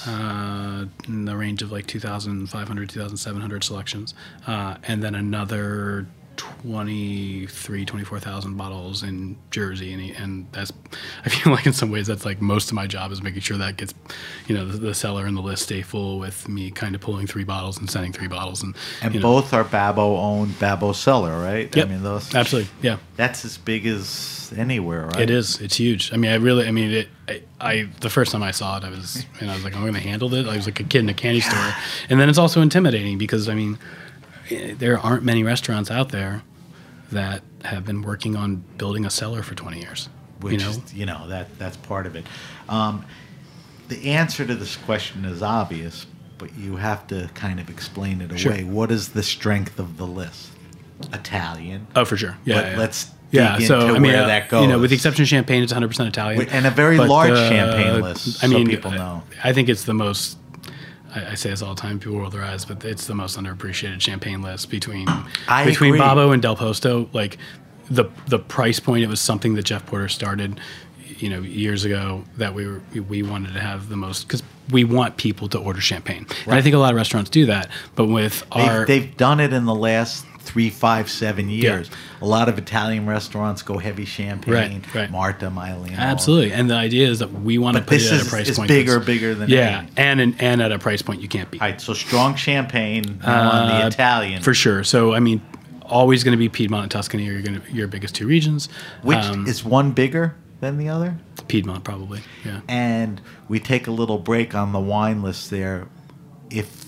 uh, in the range of like two thousand five hundred, two thousand seven hundred selections, uh, and then another twenty-three, twenty-four thousand bottles in Jersey, and, and that's, I feel like in some ways that's like most of my job is making sure that gets, you know, the, the cellar and the list stay full with me kind of pulling three bottles and sending three bottles, and And you know. both are Babbo owned Babbo cellar, right? Yep. I mean, those Absolutely, yeah. That's as big as anywhere, right? It is. It's huge. I mean, I really. I mean, it. I, I the first time I saw it, I was, and I was like, I'm going to handle it. I was like a kid in a candy store, and then it's also intimidating because I mean, eh, there aren't many restaurants out there that have been working on building a cellar for twenty years. Which you know, is, you know, that that's part of it. Um, the answer to this question is obvious, but you have to kind of explain it Sure. away. What is the strength of the list? Italian. oh, for sure. Yeah. But yeah. let's yeah. dig So into I mean, where uh, that goes. you know, with the exception of champagne, it's one hundred percent Italian, And a very But, large uh, champagne list, I so mean, people I- know. I think it's the most. I, I say this all the time. People roll their eyes, but it's the most underappreciated champagne list between I between agree. Babbo and Del Posto. Like the the price point, it was something that Jeff Porter started, you know, years ago. That we were we wanted to have the most because we want people to order champagne, and I think a lot of restaurants do that. But with our They've, they've done it in the last three, five, seven years. A lot of Italian restaurants go heavy champagne, Right, right. Marta, Maialino. Absolutely, and the idea is that we want to But put this it at is, a price is point. bigger, that's- bigger than yeah, anything. and and and at a price point you can't beat. All right, so strong champagne on the Uh, Italian. for sure. So I mean, always going to be Piedmont and Tuscany are your, gonna, your biggest two regions. Which Um, is one bigger than the other? Piedmont probably. Yeah. And we take a little break on the wine list there. If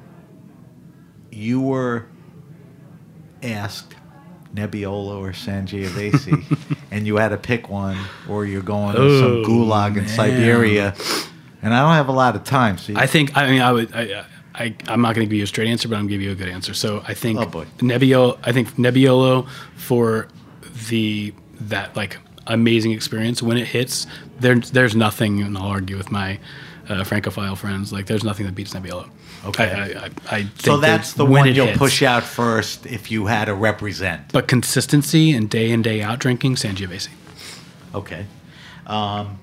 you were asked Nebbiolo or Sangiovese and you had to pick one, or you're going to Oh, some gulag in man. Siberia, and I don't have a lot of time, so you, I think. I mean, I would. I, I, I'm not going to give you a straight answer, but I'm going to give you a good answer. So I think Oh, boy. Nebbiolo. I think Nebbiolo for the that like amazing experience when it hits. There, there's nothing, and I'll argue with my uh, Francophile friends. Like, there's nothing that beats Nebbiolo. Okay. I, I, I, I think so that's that the when one it you'll hits. push out first if you had to represent. But consistency and day in day out drinking, Sangiovese. Okay. Um,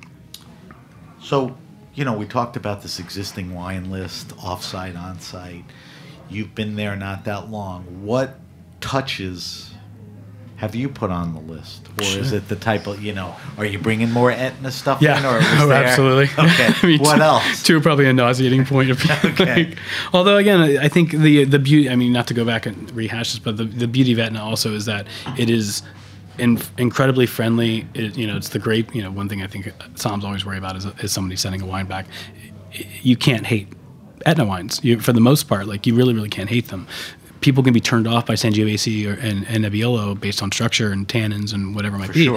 so, you know, we talked about this existing wine list, off-site, on-site. You've been there not that long. What touches have you put on the list? Or is it the type of, you know, are you bringing more Etna stuff Yeah, in? Or was oh, there- absolutely. Okay. I mean, what to, else? To probably a nauseating point of Okay. like, although again, I I think the the beauty. I mean, not to go back and rehash this, but the, the beauty of Etna also is that it is in, incredibly friendly. It, you know, it's the grape. You know, one thing I think Sam's always worry about is, is somebody sending a wine back. You can't hate Etna wines. You, for the most part, like you really, really can't hate them. People can be turned off by Sangiovese or, and, and Nebbiolo based on structure and tannins and whatever it might For be. sure.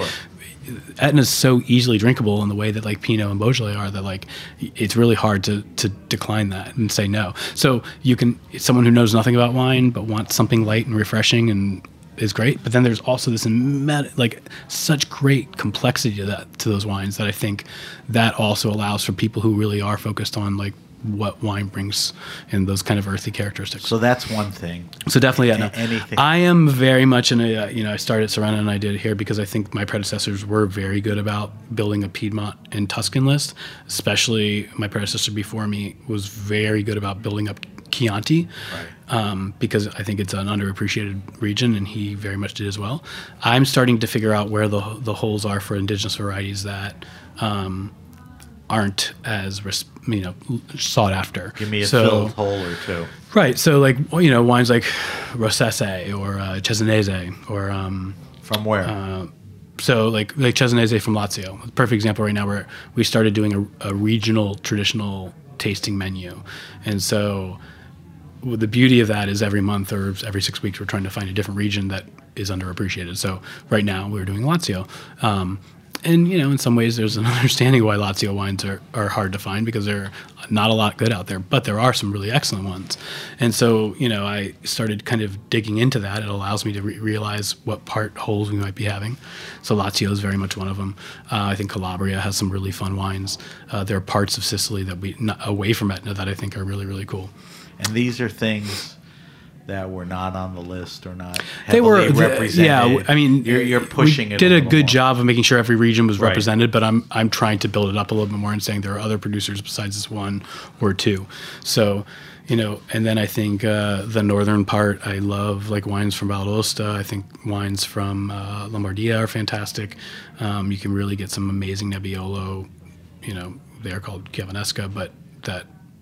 Etna's so easily drinkable in the way that like Pinot and Beaujolais are that like it's really hard to to decline that and say no. So you can someone who knows nothing about wine but wants something light and refreshing and is great. But then there's also this immense, like such great complexity to that to those wines that I think that also allows for people who really are focused on like what wine brings and those kind of earthy characteristics. So that's one thing. So definitely, yeah. No. Anything. I am very much in a, uh, you know, I started at Serena and I did it here because I think my predecessors were very good about building a Piedmont and Tuscan list. Especially my predecessor before me was very good about building up Chianti, Right. um, because I think it's an underappreciated region, and he very much did as well. I'm starting to figure out where the the holes are for indigenous varieties that um, aren't as res- you know sought after. Give me a so, filled hole or two. Right. So, like, you know, wines like Rossese or uh, Cesanese or, um, From where? uh, so like like Cesanese from Lazio. Perfect example right now where we started doing a, a regional traditional tasting menu. And so well, the beauty of that is every month or every six weeks we're trying to find a different region that is underappreciated. So right now we're doing Lazio. Um, And, you know, in some ways there's an understanding why Lazio wines are, are hard to find because there are not a lot good out there, but there are some really excellent ones. And so, you know, I started kind of digging into that. It allows me to re- realize what part holes we might be having. So Lazio is very much one of them. Uh, I think Calabria has some really fun wines. Uh, there are parts of Sicily that we, not, away from Etna, that I think are really, really cool. And these are things that were not on the list or not heavily They were represented. Yeah, I mean, you're, you're pushing we it. Did a, a, little good more. job of making sure every region was Right. represented, but I'm I'm trying to build it up a little bit more and saying there are other producers besides this one or two. So, you know, and then I think uh, the northern part, I love like wines from Valdosta. I think wines from uh, Lombardia are fantastic. Um, you can really get some amazing Nebbiolo. You know, they're called Chiavanesca, but that.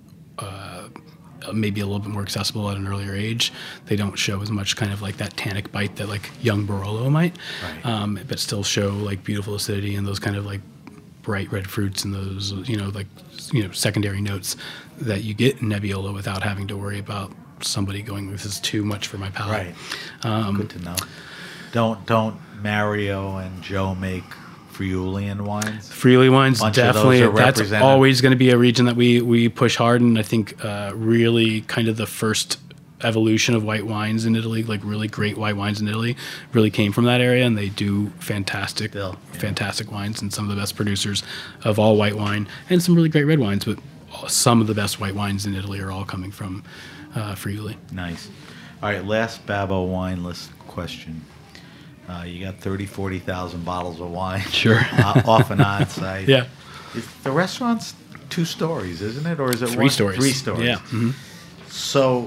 Uh, maybe a little bit more accessible at an earlier age. They don't show as much kind of like that tannic bite that like young Barolo might, Right. um, but still show like beautiful acidity and those kind of like bright red fruits and those, you know, like, you know, secondary notes that you get in Nebbiolo without having to worry about somebody going, this is too much for my palate. Right. Um, Good to know. Don't don't Mario and Joe make Friulian wines? Friuli wines, Bunch of definitely. those are That's represented. always going to be a region that we, we push hard. And I think uh, really kind of the first evolution of white wines in Italy, like really great white wines in Italy, really came from that area. And they do fantastic, Still, yeah. fantastic wines and some of the best producers of all white wine and some really great red wines. But some of the best white wines in Italy are all coming from uh, Friuli. Nice. All right, last Babbo wine list question. Uh, you got thirty, forty thousand bottles of wine. Sure. uh, off and on site. Yeah. Is the restaurant's two stories, isn't it? Or is it Three one? stories. Three stories. Yeah. Mhm. So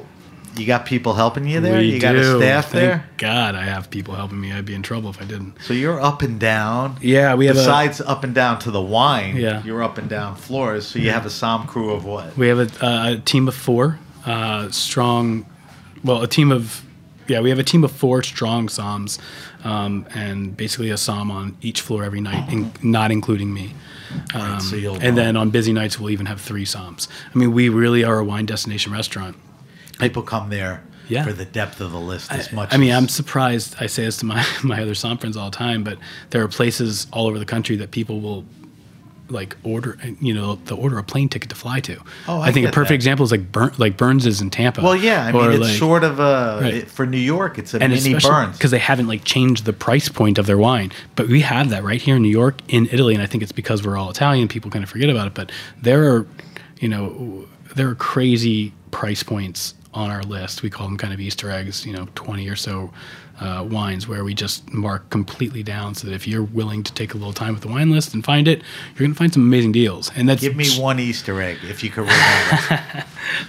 You got people helping you there? We You got a do. staff Thank there? God, I have people helping me. I'd be in trouble if I didn't. So you're up and down. Yeah, we have a- Besides up and down to the wine, Yeah. you're up and down floors. So you have a Somm crew of what? We have a, uh, a team of four uh, strong. Well, a team of yeah, we have a team of four strong Somms, um, and basically a Somm on each floor every night, in, not including me. Um, so you'll and know. then on busy nights, we'll even have three Somms. I mean, we really are a wine destination restaurant. People come there Yeah. for the depth of the list as much I mean, as... I'm surprised. I say this to my, my other Somm friends all the time, but there are places all over the country that people will like order. You know, they'll order a plane ticket to fly to. Oh, I I think a get perfect that. example is like Burn, like Burns is in Tampa. Well, yeah, I Or, mean, it's like- sort of a... Right. It, for New York, it's a and mini Burns. because they haven't like changed the price point of their wine. But we have that right here in New York, in Italy, and I think it's because we're all Italian. People kind of forget about it, but there are, you know, there are crazy price points on our list. We call them kind of Easter eggs. You know, twenty or so uh, wines where we just mark completely down, so that if you're willing to take a little time with the wine list and find it, you're going to find some amazing deals. And that's Give me one Easter egg, if you could remember.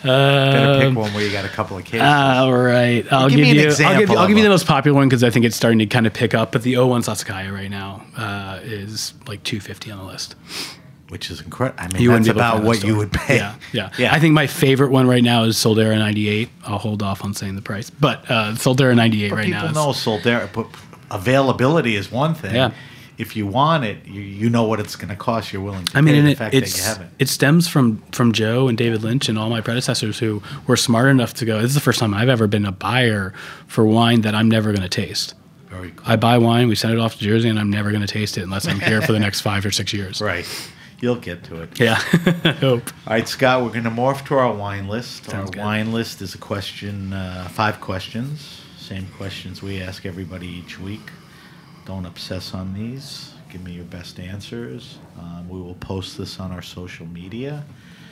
Better pick one where you got a couple of cases. All right, I'll Give give, me an you. I'll give, example I'll of give you the them. most popular one because I think it's starting to kind of pick up. But the oh one Sassicaia right now uh, is like two fifty on the list. Which is incredible. I mean, You wouldn't that's be able to about find that what store. you would pay. Yeah, yeah, Yeah. I think my favorite one right now is Soldera ninety-eight. I'll hold off on saying the price, but uh, Soldera ninety-eight But right people now. Is, know Soldera, but availability is one thing. Yeah. If you want it, you, you know what it's going to cost. You're willing to I mean, pay and the it, fact that you it's have it. it stems from from Joe and David Lynch and all my predecessors who were smart enough to go. This is the first time I've ever been a buyer for wine that I'm never going to taste. Very cool. I buy wine, we send it off to Jersey, and I'm never going to taste it unless I'm here for the next five or six years. Right. You'll get to it. Yeah, I hope. All right, Scott, we're going to morph to our wine list. Sounds our good. wine list is a question, uh, five questions. Same questions we ask everybody each week. Don't obsess on these. Give me your best answers. Um, we will post this on our social media.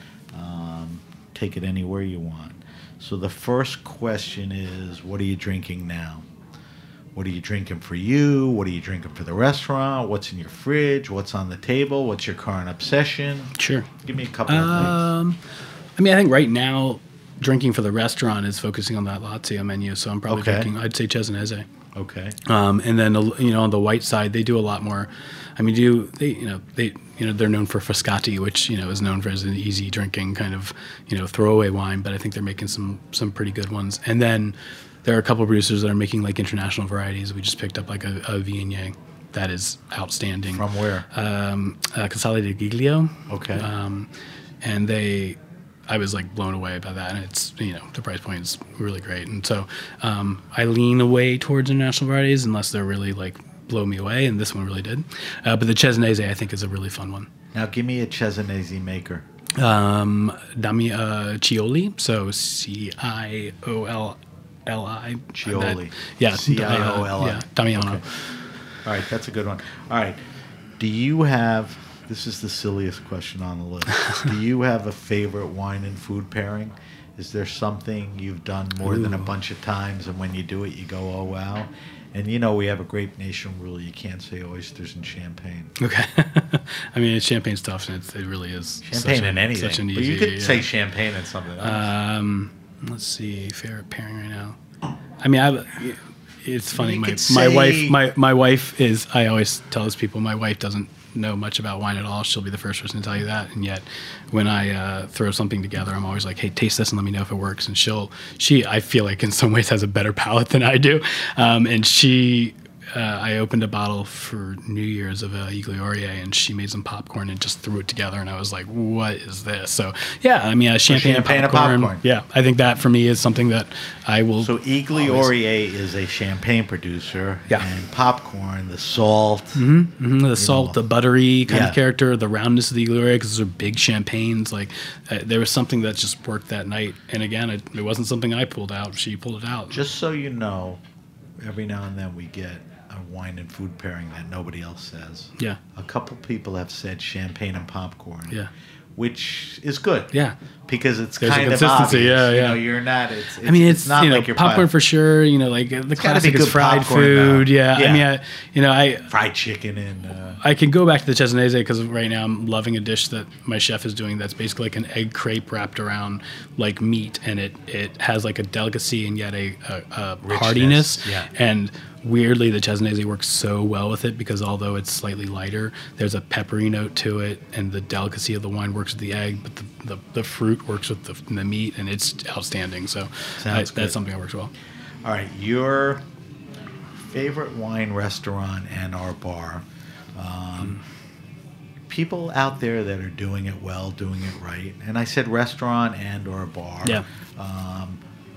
Um, take it anywhere you want. So the first question is, what are you drinking now? What are you drinking for you? What are you drinking for the restaurant? What's in your fridge? What's on the table? What's your current obsession? Sure. Give me a couple of things. Um, I mean, I think right now, drinking for the restaurant is focusing on that Lazio menu, so I'm probably Okay. drinking, I'd say Cesanese. Okay. Um, and then, you know, on the white side, they do a lot more. I mean, do they, you know, they, you know, they're known for Frascati, which, you know, is known for as an easy drinking kind of, you know, throwaway wine, but I think they're making some, some pretty good ones. And then there are a couple of producers that are making like international varieties. We just picked up like a, a Viognier that is outstanding. From where? Um, uh, Casale di Giglio. Okay. Um, and they, I was like blown away by that, and it's, you know, the price point is really great, and so um, I lean away towards international varieties unless they're really like blow me away, and this one really did. Uh, but the Cesanese I think is a really fun one. Now give me a Cesanese maker. Um, Dami uh, Cioli, so C I O L L I. Cioli. Yeah, C I O L I. uh, yeah, Damiano. Okay. All right, that's a good one. All right, do you have? This is the silliest question on the list. Do you have a favorite wine and food pairing? Is there something you've done more Ooh. than a bunch of times, and when you do it, you go, "Oh wow"? And you know we have a Grape Nation rule: you can't say oysters and champagne. Okay. I mean, it's champagne's tough, and it's, it really is. Champagne and a, anything. Such an but easy, you could yeah. say champagne and something else. Um, let's see, favorite pairing right now. I mean, I. It's funny. You My, could my say- wife, my my wife is. I always tell those people, my wife doesn't know much about wine at all. She'll be the first person to tell you that. And yet, when I uh, throw something together, I'm always like, "Hey, taste this and let me know if it works." And she'll, she, I feel like in some ways has a better palate than I do. Um, and she, uh, I opened a bottle for New Year's of uh, Igliorie, and she made some popcorn and just threw it together. And I was like, "What is this?" So yeah, I mean, uh, champagne, champagne and and popcorn. popcorn. Yeah, I think that for me is something that I will. So Igliorie is a champagne producer, Yeah. and popcorn, the salt. Mm-hmm, the salt, know. the buttery kind Yeah. of character, the roundness of the Igliorie, because those are big champagnes. Like uh, there was something that just worked that night. And again, it, it wasn't something I pulled out; she pulled it out. Just so you know, every now and then we get a wine and food pairing that nobody else says. Yeah. A couple people have said champagne and popcorn. Yeah. Which is good. Yeah. because it's There's a kind of consistency, obvious. yeah, You yeah. know, you're not. It's, it's I mean, it's, not you know, like your popcorn pop- for sure. You know, like the gotta classic be is good fried popcorn, food. though. Yeah. Yeah. I mean, I, you know, I fried chicken and. Uh, I can go back to the Cesanese because right now I'm loving a dish that my chef is doing that's basically like an egg crepe wrapped around like meat, and it, it has like a delicacy and yet a, a, a heartiness. yeah. And weirdly, the Cesanese works so well with it because although it's slightly lighter, there's a peppery note to it, and the delicacy of the wine works with the egg, but the, the, the fruit works with the, the meat, and it's outstanding. So I, that's something that works well. All right, your favorite wine restaurant and our bar. Um, people out there that are doing it well, doing it right. And I said restaurant and or bar. Yeah. Um,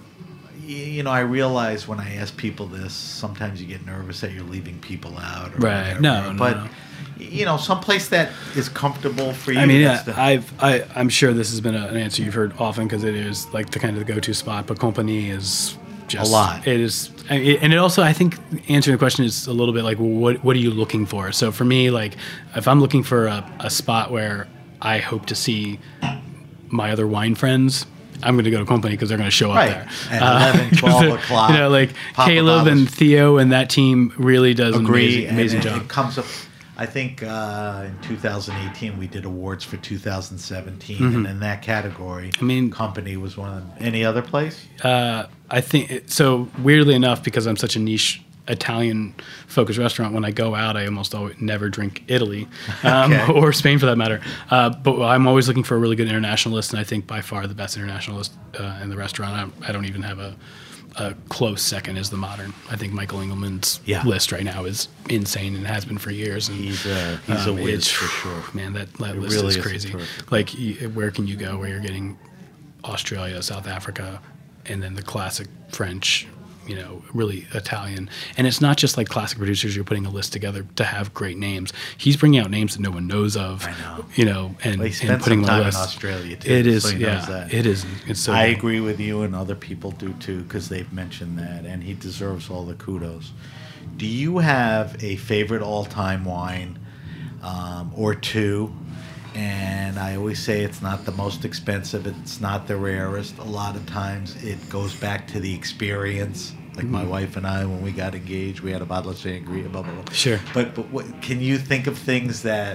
y- you know, I realize when I ask people this, sometimes you get nervous that you're leaving people out. Or Right. whatever. No, no, But, no. you know, someplace that is comfortable for you. I mean, yeah, that's the- I've, I, I'm sure this has been a, an answer you've heard often because it is like the kind of the go-to spot. But Compagnie is just A lot. It is, I mean, and it also, I think, answering the question is a little bit like, well, what what are you looking for? So for me, like, if I'm looking for a, a spot where I hope to see my other wine friends, I'm going to go to Compagnie because they're going to show Right. up there. At eleven, twelve Uh, o'clock, You know, like pop the Caleb bottles. and Theo and that team really does an agree. amazing, amazing and, and job. It comes up. I think uh, in two thousand eighteen we did awards for two thousand seventeen, and in that category, Mm-hmm. I mean- Company was one of them. Any other place? Uh, I think it, so. Weirdly enough, because I'm such a niche Italian-focused restaurant, when I go out, I almost always never drink Italy um, Okay. or Spain for that matter. Uh, but I'm always looking for a really good internationalist, and I think by far the best internationalist uh, in the restaurant. I, I don't even have a, a close second is the modern. I think Michael Engelman's Yeah. list right now is insane and has been for years. And He's a he's a um, whiz it's- for sure. Man, that, that It list really is is crazy. terrific. Like, y- where can you go where you're getting Australia, South Africa, and then the classic French, you know, really Italian. And it's not just like classic producers. You're putting a list together to have great names. He's bringing out names that no one knows of. I know. You know, and, Well, he and spent putting some them on time a in list. Australia, too, It is, so he yeah, knows that. it is. It's so. I agree with you, and other people do too, because they've mentioned that, and he deserves all the kudos. Do you have a favorite all-time wine um, or two? And I always say it's not the most expensive, it's not the rarest. A lot of times it goes back to the experience. Like my wife and I, when we got engaged, we had a bottle of sangria, blah, blah, blah. Sure. But, but what, can you think of things that...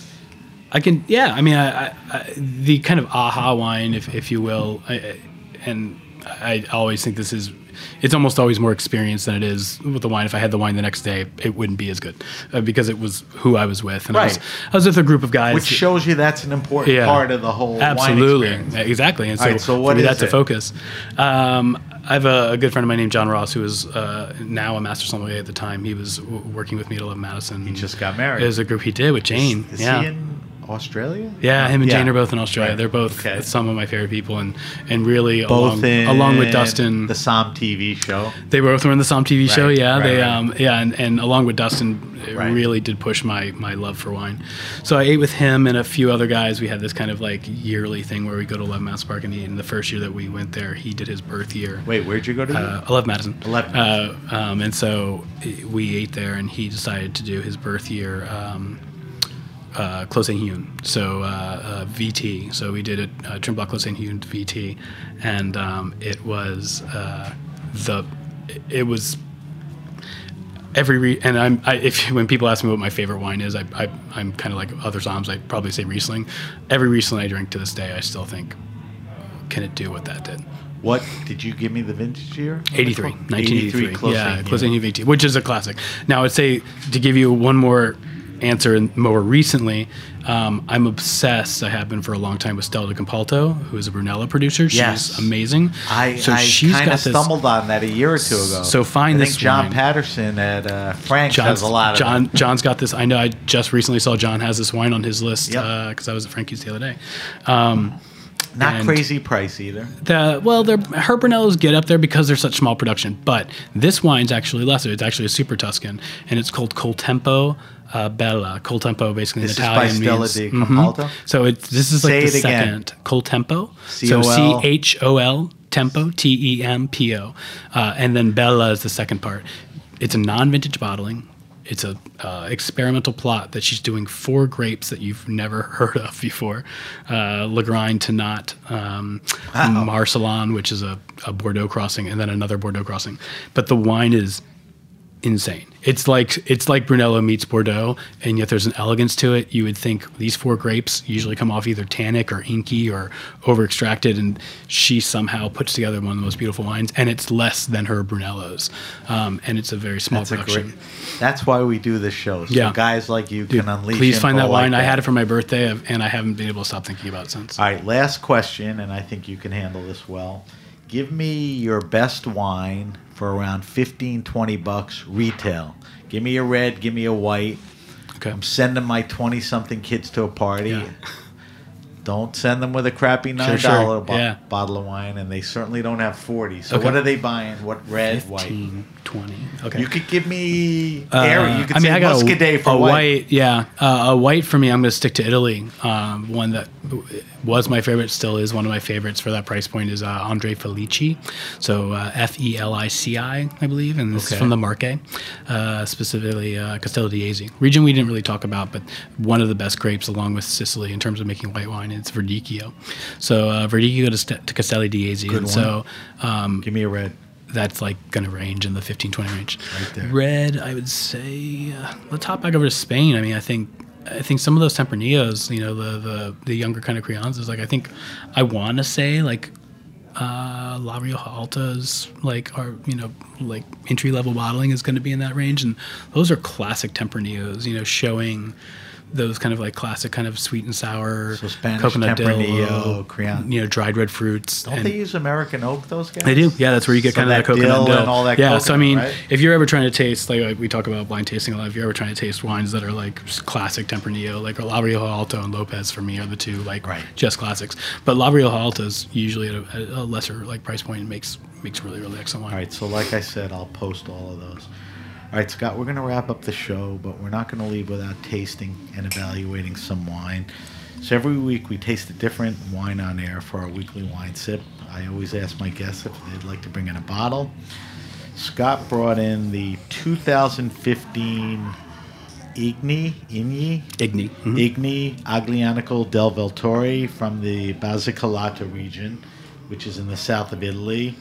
I can, yeah. I mean, I, I, I, the kind of aha wine, if if you will, I, I- and I always think this is, it's almost always more experience than it is with the wine. If I had the wine the next day, it wouldn't be as good uh, because it was who I was with, and I was Right. I was with a group of guys. Which shows you that's an important Yeah. part of the whole Absolutely, wine experience. exactly. And so, All right, so for what me, is that's a it? focus. Um, I have a, a good friend of mine named John Ross, who is uh, now a master sommelier. At the time, he was w- working with me at Eleven Madison. He just got married. It was a group he did with Jane. Is yeah. he in Australia? Yeah, him and Yeah. Jane are both in Australia. Right. They're both Okay. some of my favorite people, and and really Both along, in along with Dustin, the Somm T V show. they both were in the Somm T V show. Right, Yeah, right, they right. um yeah, and, and along with Dustin, it Right. really did push my my love for wine. So I ate with him and a few other guys. We had this kind of like yearly thing where we go to Eleven Madison Park and eat. And the first year that we went there, he did his birth year. Wait, where'd you go to? Uh, Eleven Madison. Eleven Uh, um, and so eh, we ate there, and he decided to do his birth year. Um, uh, Clos Saint-Hune, so uh, uh, V T. So we did it, uh, Trimblac Clos Saint-Hune V T, and um, it was uh, the, it was every re- and I'm I, if when people ask me what my favorite wine is, I, I I'm kind of like other somms. I probably say Riesling. Every Riesling I drink to this day, I still think, can it do what that did? What did you give me the vintage year? eighty-three, nineteen eighty-three. eighty-three, Clos Yeah, Saint-Hune. Clos Saint-Hune V T, which is a classic. Now, I'd say to give you one more answer, and more recently, um, I'm obsessed. I have been for a long time with Stella de Compalto, who is a Brunello producer. She's Yes. amazing. I, so I she's kind got of this. stumbled on that a year or two ago. So find I this think John wine. Patterson at uh, Frank's John's, has a lot of John, them. John's got this. I know. I just recently saw John has this wine on his list Yep. because I was at Frankie's the other day. Um, Not and- crazy price either. The well, they're her Brunellos get up there because they're such small production, but this wine's actually lesser. It's actually a Super Tuscan, and it's called Col Tempo uh, Bella. Col Tempo, basically This in is by Italian Stella means. di Mhm. Compalto? So it's this is like Say the it again. second Col Tempo. C O L. So C H O L Tempo T E M P O, uh, and then Bella is the second part. It's a non-vintage bottling. It's a uh, experimental plot that she's doing four grapes that you've never heard of before. Uh, Lagrigne, Tannat, um, Wow. Marcelin, which is a, a Bordeaux crossing, and then another Bordeaux crossing. But the wine is insane. It's like it's like Brunello meets Bordeaux, and yet there's an elegance to it. You would think these four grapes usually come off either tannic or inky or over extracted, and she somehow puts together one of the most beautiful wines, and it's less than her Brunellos, um, and it's a very small That's a production. great. That's why we do this show. So Yeah. guys like you Dude, can unleash. please find info that like wine. I that. had it for my birthday, and I haven't been able to stop thinking about it since. All right, last question, and I think you can handle this well. Give me your best wine for around fifteen, twenty bucks retail. Give me a red, give me a white. Okay. I'm sending my twenty-something kids to a party. Yeah. Don't send them with a crappy nine Sure, dollar sure. bo- Yeah. bottle of wine, and they certainly don't have forty. So Okay. what are they buying? What red, white? fifteen, twenty. Okay. You could give me Uh, Airy. You could I mean, say I got Muscadet a, for a white. white. Yeah, uh, a white for me. I'm going to stick to Italy. Um, one that was my favorite, still is one of my favorites for that price point is uh, Andre Felici. So uh, F E L I C I, I believe, and this Okay. is from the Marche, uh, specifically uh, Castello di Esi. Region we didn't really talk about, but one of the best grapes along with Sicily in terms of making white wine. It's Verdicchio. So uh, Verdicchio to, St- to Castelli di Esi. Good and one. so um, Give me a red. that's like going to range in the fifteen, twenty range. Right there. Red, I would say, uh, let's hop back over to Spain. I mean, I think I think some of those Tempranillos, you know, the the, the younger kind of Crianzas, like I think I want to say like uh, La Rioja Alta's like our, you know, like entry level bottling is going to be in that range. And those are classic Tempranillos, you know, showing those kind of like classic kind of sweet and sour So Spanish coconut Tempranillo, dill, Crian- you know, dried red fruits. Don't and- they use American oak, those guys? they do, yeah. That's where you get So kind of that that coconut dill dill and all that Yeah, so I coconut, mean, right? if you're ever trying to taste, like, like we talk about blind tasting a lot, if you're ever trying to taste wines that are like just classic Tempranillo, like La Rioja Alta and Lopez for me are the two like Right. just classics. But La Rioja Alta is usually at a, a lesser like price point and makes makes really really excellent wine. All right, so like I said, I'll post all of those. All right, Scott, we're going to wrap up the show, but we're not going to leave without tasting and evaluating some wine. So every week we taste a different wine on air for our weekly wine sip. I always ask my guests if they'd like to bring in a bottle. Scott brought in the two thousand fifteen Igni, Igni, Igni. Mhm. Igni Aglianico del Veltore from the Basilicata region, which is in the south of Italy.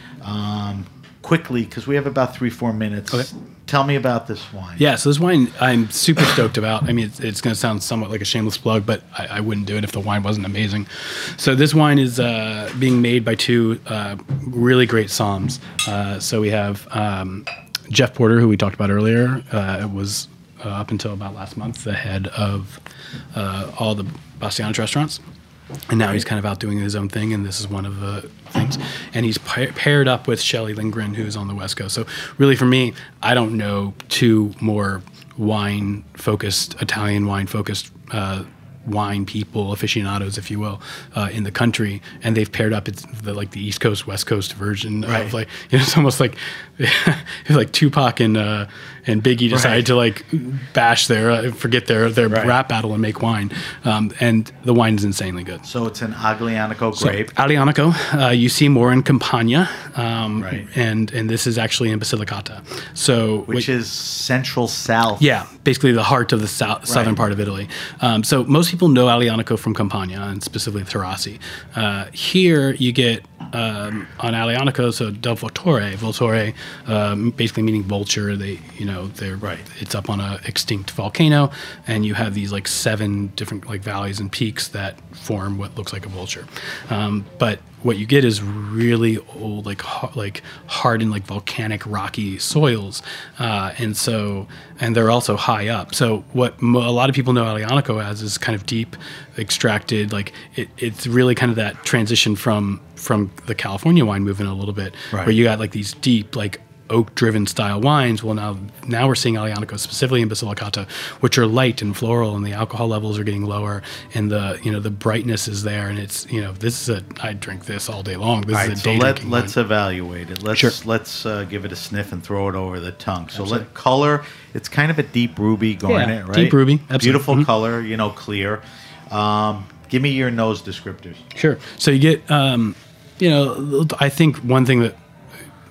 Um, quickly, because we have about three, four minutes. Okay. Tell me about this wine. Yeah, so this wine I'm super stoked about. I mean, it's, it's going to sound somewhat like a shameless plug, but I, I wouldn't do it if the wine wasn't amazing. So this wine is uh, being made by two uh, really great somms. Uh, so we have um, Jeff Porter, who we talked about earlier, uh, was uh, up until about last month the head of uh, all the Bastianich restaurants. And now he's kind of out doing his own thing, and this is one of the things. And he's pa- paired up with Shelley Lindgren, who's on the West Coast. So really for me, I don't know two more wine-focused, Italian wine-focused uh, wine people, aficionados, if you will, uh, in the country. And they've paired up, it's the, like the East Coast, West Coast version Right. of like, you know, it's almost like it's like Tupac and uh, and Biggie decided Right. to like bash their, uh, forget their, their Right. rap battle and make wine. Um, and the wine is insanely good. So it's an Aglianico So, grape. Aglianico, uh, you see more in Campania, um, Right. and and this is actually in Basilicata. So, which what- is central south. yeah, basically the heart of the south, southern part of Italy. Um, so most people know Aglianico from Campania and specifically Terrassi. Uh, here you get um, on Aglianico, so Del Voltore, Voltore, um, basically meaning vulture. They, you know, they're Right. It's up on a extinct volcano, and you have these like seven different like valleys and peaks that form what looks like a vulture. Um, but what you get is really old, like ha- like hardened, like volcanic, rocky soils, uh, and so and they're also high up. So what mo- a lot of people know Aglianico as is kind of deep, extracted. Like it, it's really kind of that transition from from the California wine movement a little bit, Right. where you got like these deep, like oak-driven style wines. Well, now now we're seeing Aglianico specifically in Basilicata, which are light and floral, and the alcohol levels are getting lower, and the you know the brightness is there, and it's you know this is a I drink this all day long. This All is right, a so day let, drinking let's wine. evaluate it. Let's Sure. let's uh, give it a sniff and throw it over the tongue. So Absolutely. let color. It's kind of a deep ruby garnet, right? deep ruby, absolutely. Beautiful Mhm. color, you know, clear. Um, give me your nose descriptors. Sure. So you get, um, you know, I think one thing that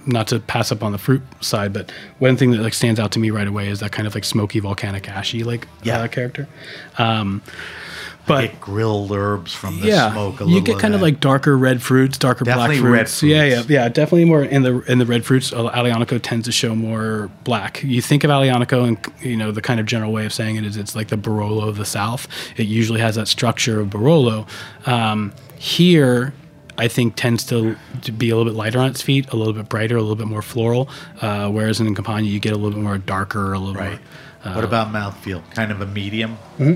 not to pass up on the fruit side, but one thing that like stands out to me right away is that kind of like smoky volcanic ashy like Yeah. uh, character. Um, But Get grilled herbs from the yeah, smoke. A you little get kind of that. like darker red fruits, darker Definitely black red fruits. Yeah, yeah, fruits. yeah. Definitely more in the in the red fruits. Aglianico tends to show more black. You think of Aglianico, and you know the kind of general way of saying it is it's like the Barolo of the South. It usually has that structure of Barolo. Um, here, I think tends to, to be a little bit lighter on its feet, a little bit brighter, a little bit more floral. Uh, whereas in Campagna, you get a little bit more darker, a little Right. more. Uh, What about mouthfeel? Kind of a medium?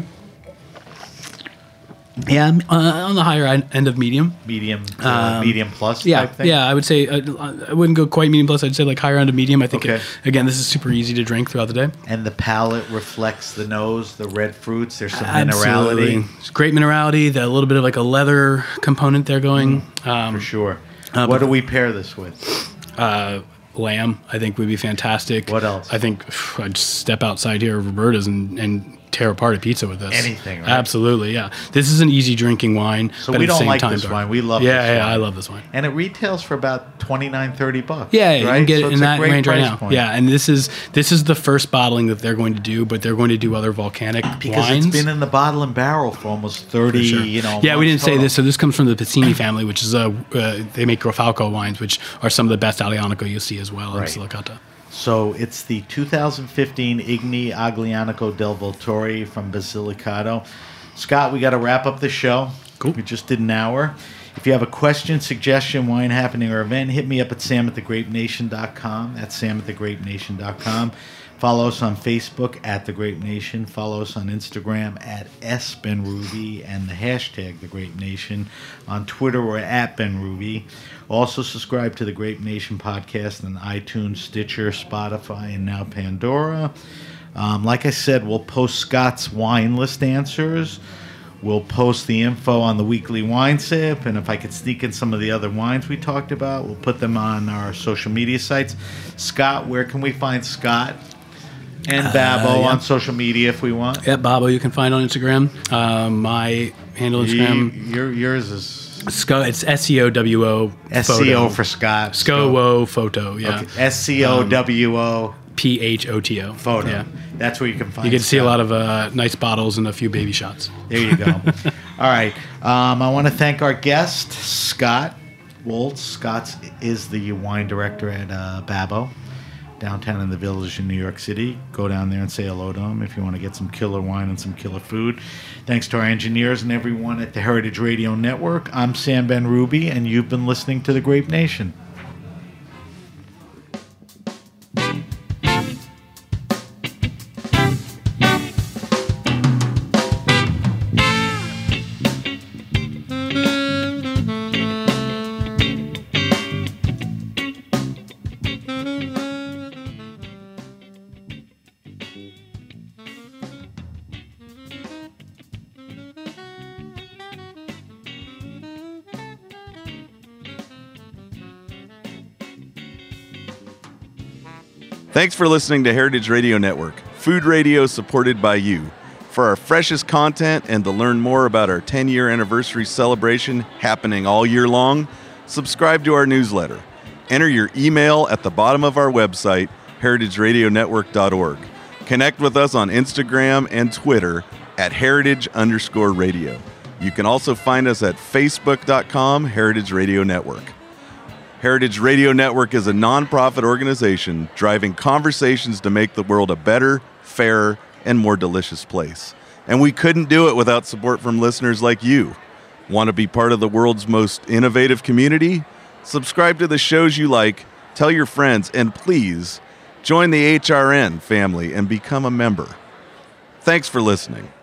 Yeah, I'm, uh, on the higher en- end of medium. Medium, uh, medium plus Yeah, type thing? yeah, I would say uh, I wouldn't go quite medium plus. I'd say like higher end of medium. I think Okay. it, again, this is super easy to drink throughout the day. And the palate reflects the nose, the red fruits. There's some Absolutely. minerality. It's great minerality. The, a little bit of like a leather component there going. Um, For sure. Uh, what but- do we pair this with? uh, lamb, I think would be fantastic. What else? I think phew, I'd just step outside here of Roberta's and, and tear apart a pizza with this. Anything, right? Absolutely, yeah. This is an easy drinking wine. So but we at the don't same like time this dark. wine. We love yeah, this Yeah, wine. I love this wine. And it retails for about twenty-nine, thirty bucks. Yeah, you right? can get So it it's in a that great range right price now. point. Yeah, and this is this is the first bottling that they're going to do, but they're going to do other volcanic Because wines. it's been in the bottle and barrel for almost thirty, For sure. you know. Yeah, we didn't months say total. this. So this comes from the Pizzini family, which is a uh, they make Grafalco wines, which are some of the best Aglianico you'll see as well Right. in Silicata. So it's the two thousand fifteen Igni Aglianico del Voltore from Basilicata. Scott, we got to wrap up the show. Cool. We just did an hour. If you have a question, suggestion, wine happening, or event, hit me up at sam at the grape nation dot com. That's sam at the grape nation dot com. Follow us on Facebook at The Grape Nation. Follow us on Instagram at S Ben Ruby and the hashtag The Grape Nation. On Twitter, we're at Ben Ruby. Also, subscribe to The Grape Nation podcast on iTunes, Stitcher, Spotify, and now Pandora. Um, like I said, we'll post Scott's wine list answers. We'll post the info on the weekly wine sip, and if I could sneak in some of the other wines we talked about, we'll put them on our social media sites. Scott, where can we find Scott and Babbo yeah. on social media if we want? Yeah, Babo, you can find on Instagram. Um, my handle on Instagram, You- your, yours is Sco, it's S C O W O. S C O for Scott. Sco photo. Yeah. Okay. S C O W O P H O T O. photo. Yeah. That's where you can find You get to see a Scott. lot of uh, nice bottles and a few baby shots. There you go. All right. Um, I want to thank our guest, Scott Woltz. Scott is the wine director at uh, Babbo, downtown in the Village in New York City. Go down there and say hello to him if you want to get some killer wine and some killer food. Thanks to our engineers and everyone at the Heritage Radio Network. I'm Sam Ben Ruby, and you've been listening to The Grape Nation. Thanks for listening to Heritage Radio Network, food radio supported by you. For our freshest content and to learn more about our ten-year anniversary celebration happening all year long, subscribe to our newsletter. Enter your email at the bottom of our website, heritage radio network dot org. Connect with us on Instagram and Twitter at heritage underscore radio. You can also find us at facebook dot com Heritage Radio Network. Heritage Radio Network is a nonprofit organization driving conversations to make the world a better, fairer, and more delicious place. And we couldn't do it without support from listeners like you. Want to be part of the world's most innovative community? Subscribe to the shows you like, tell your friends, and please join the H R N family and become a member. Thanks for listening.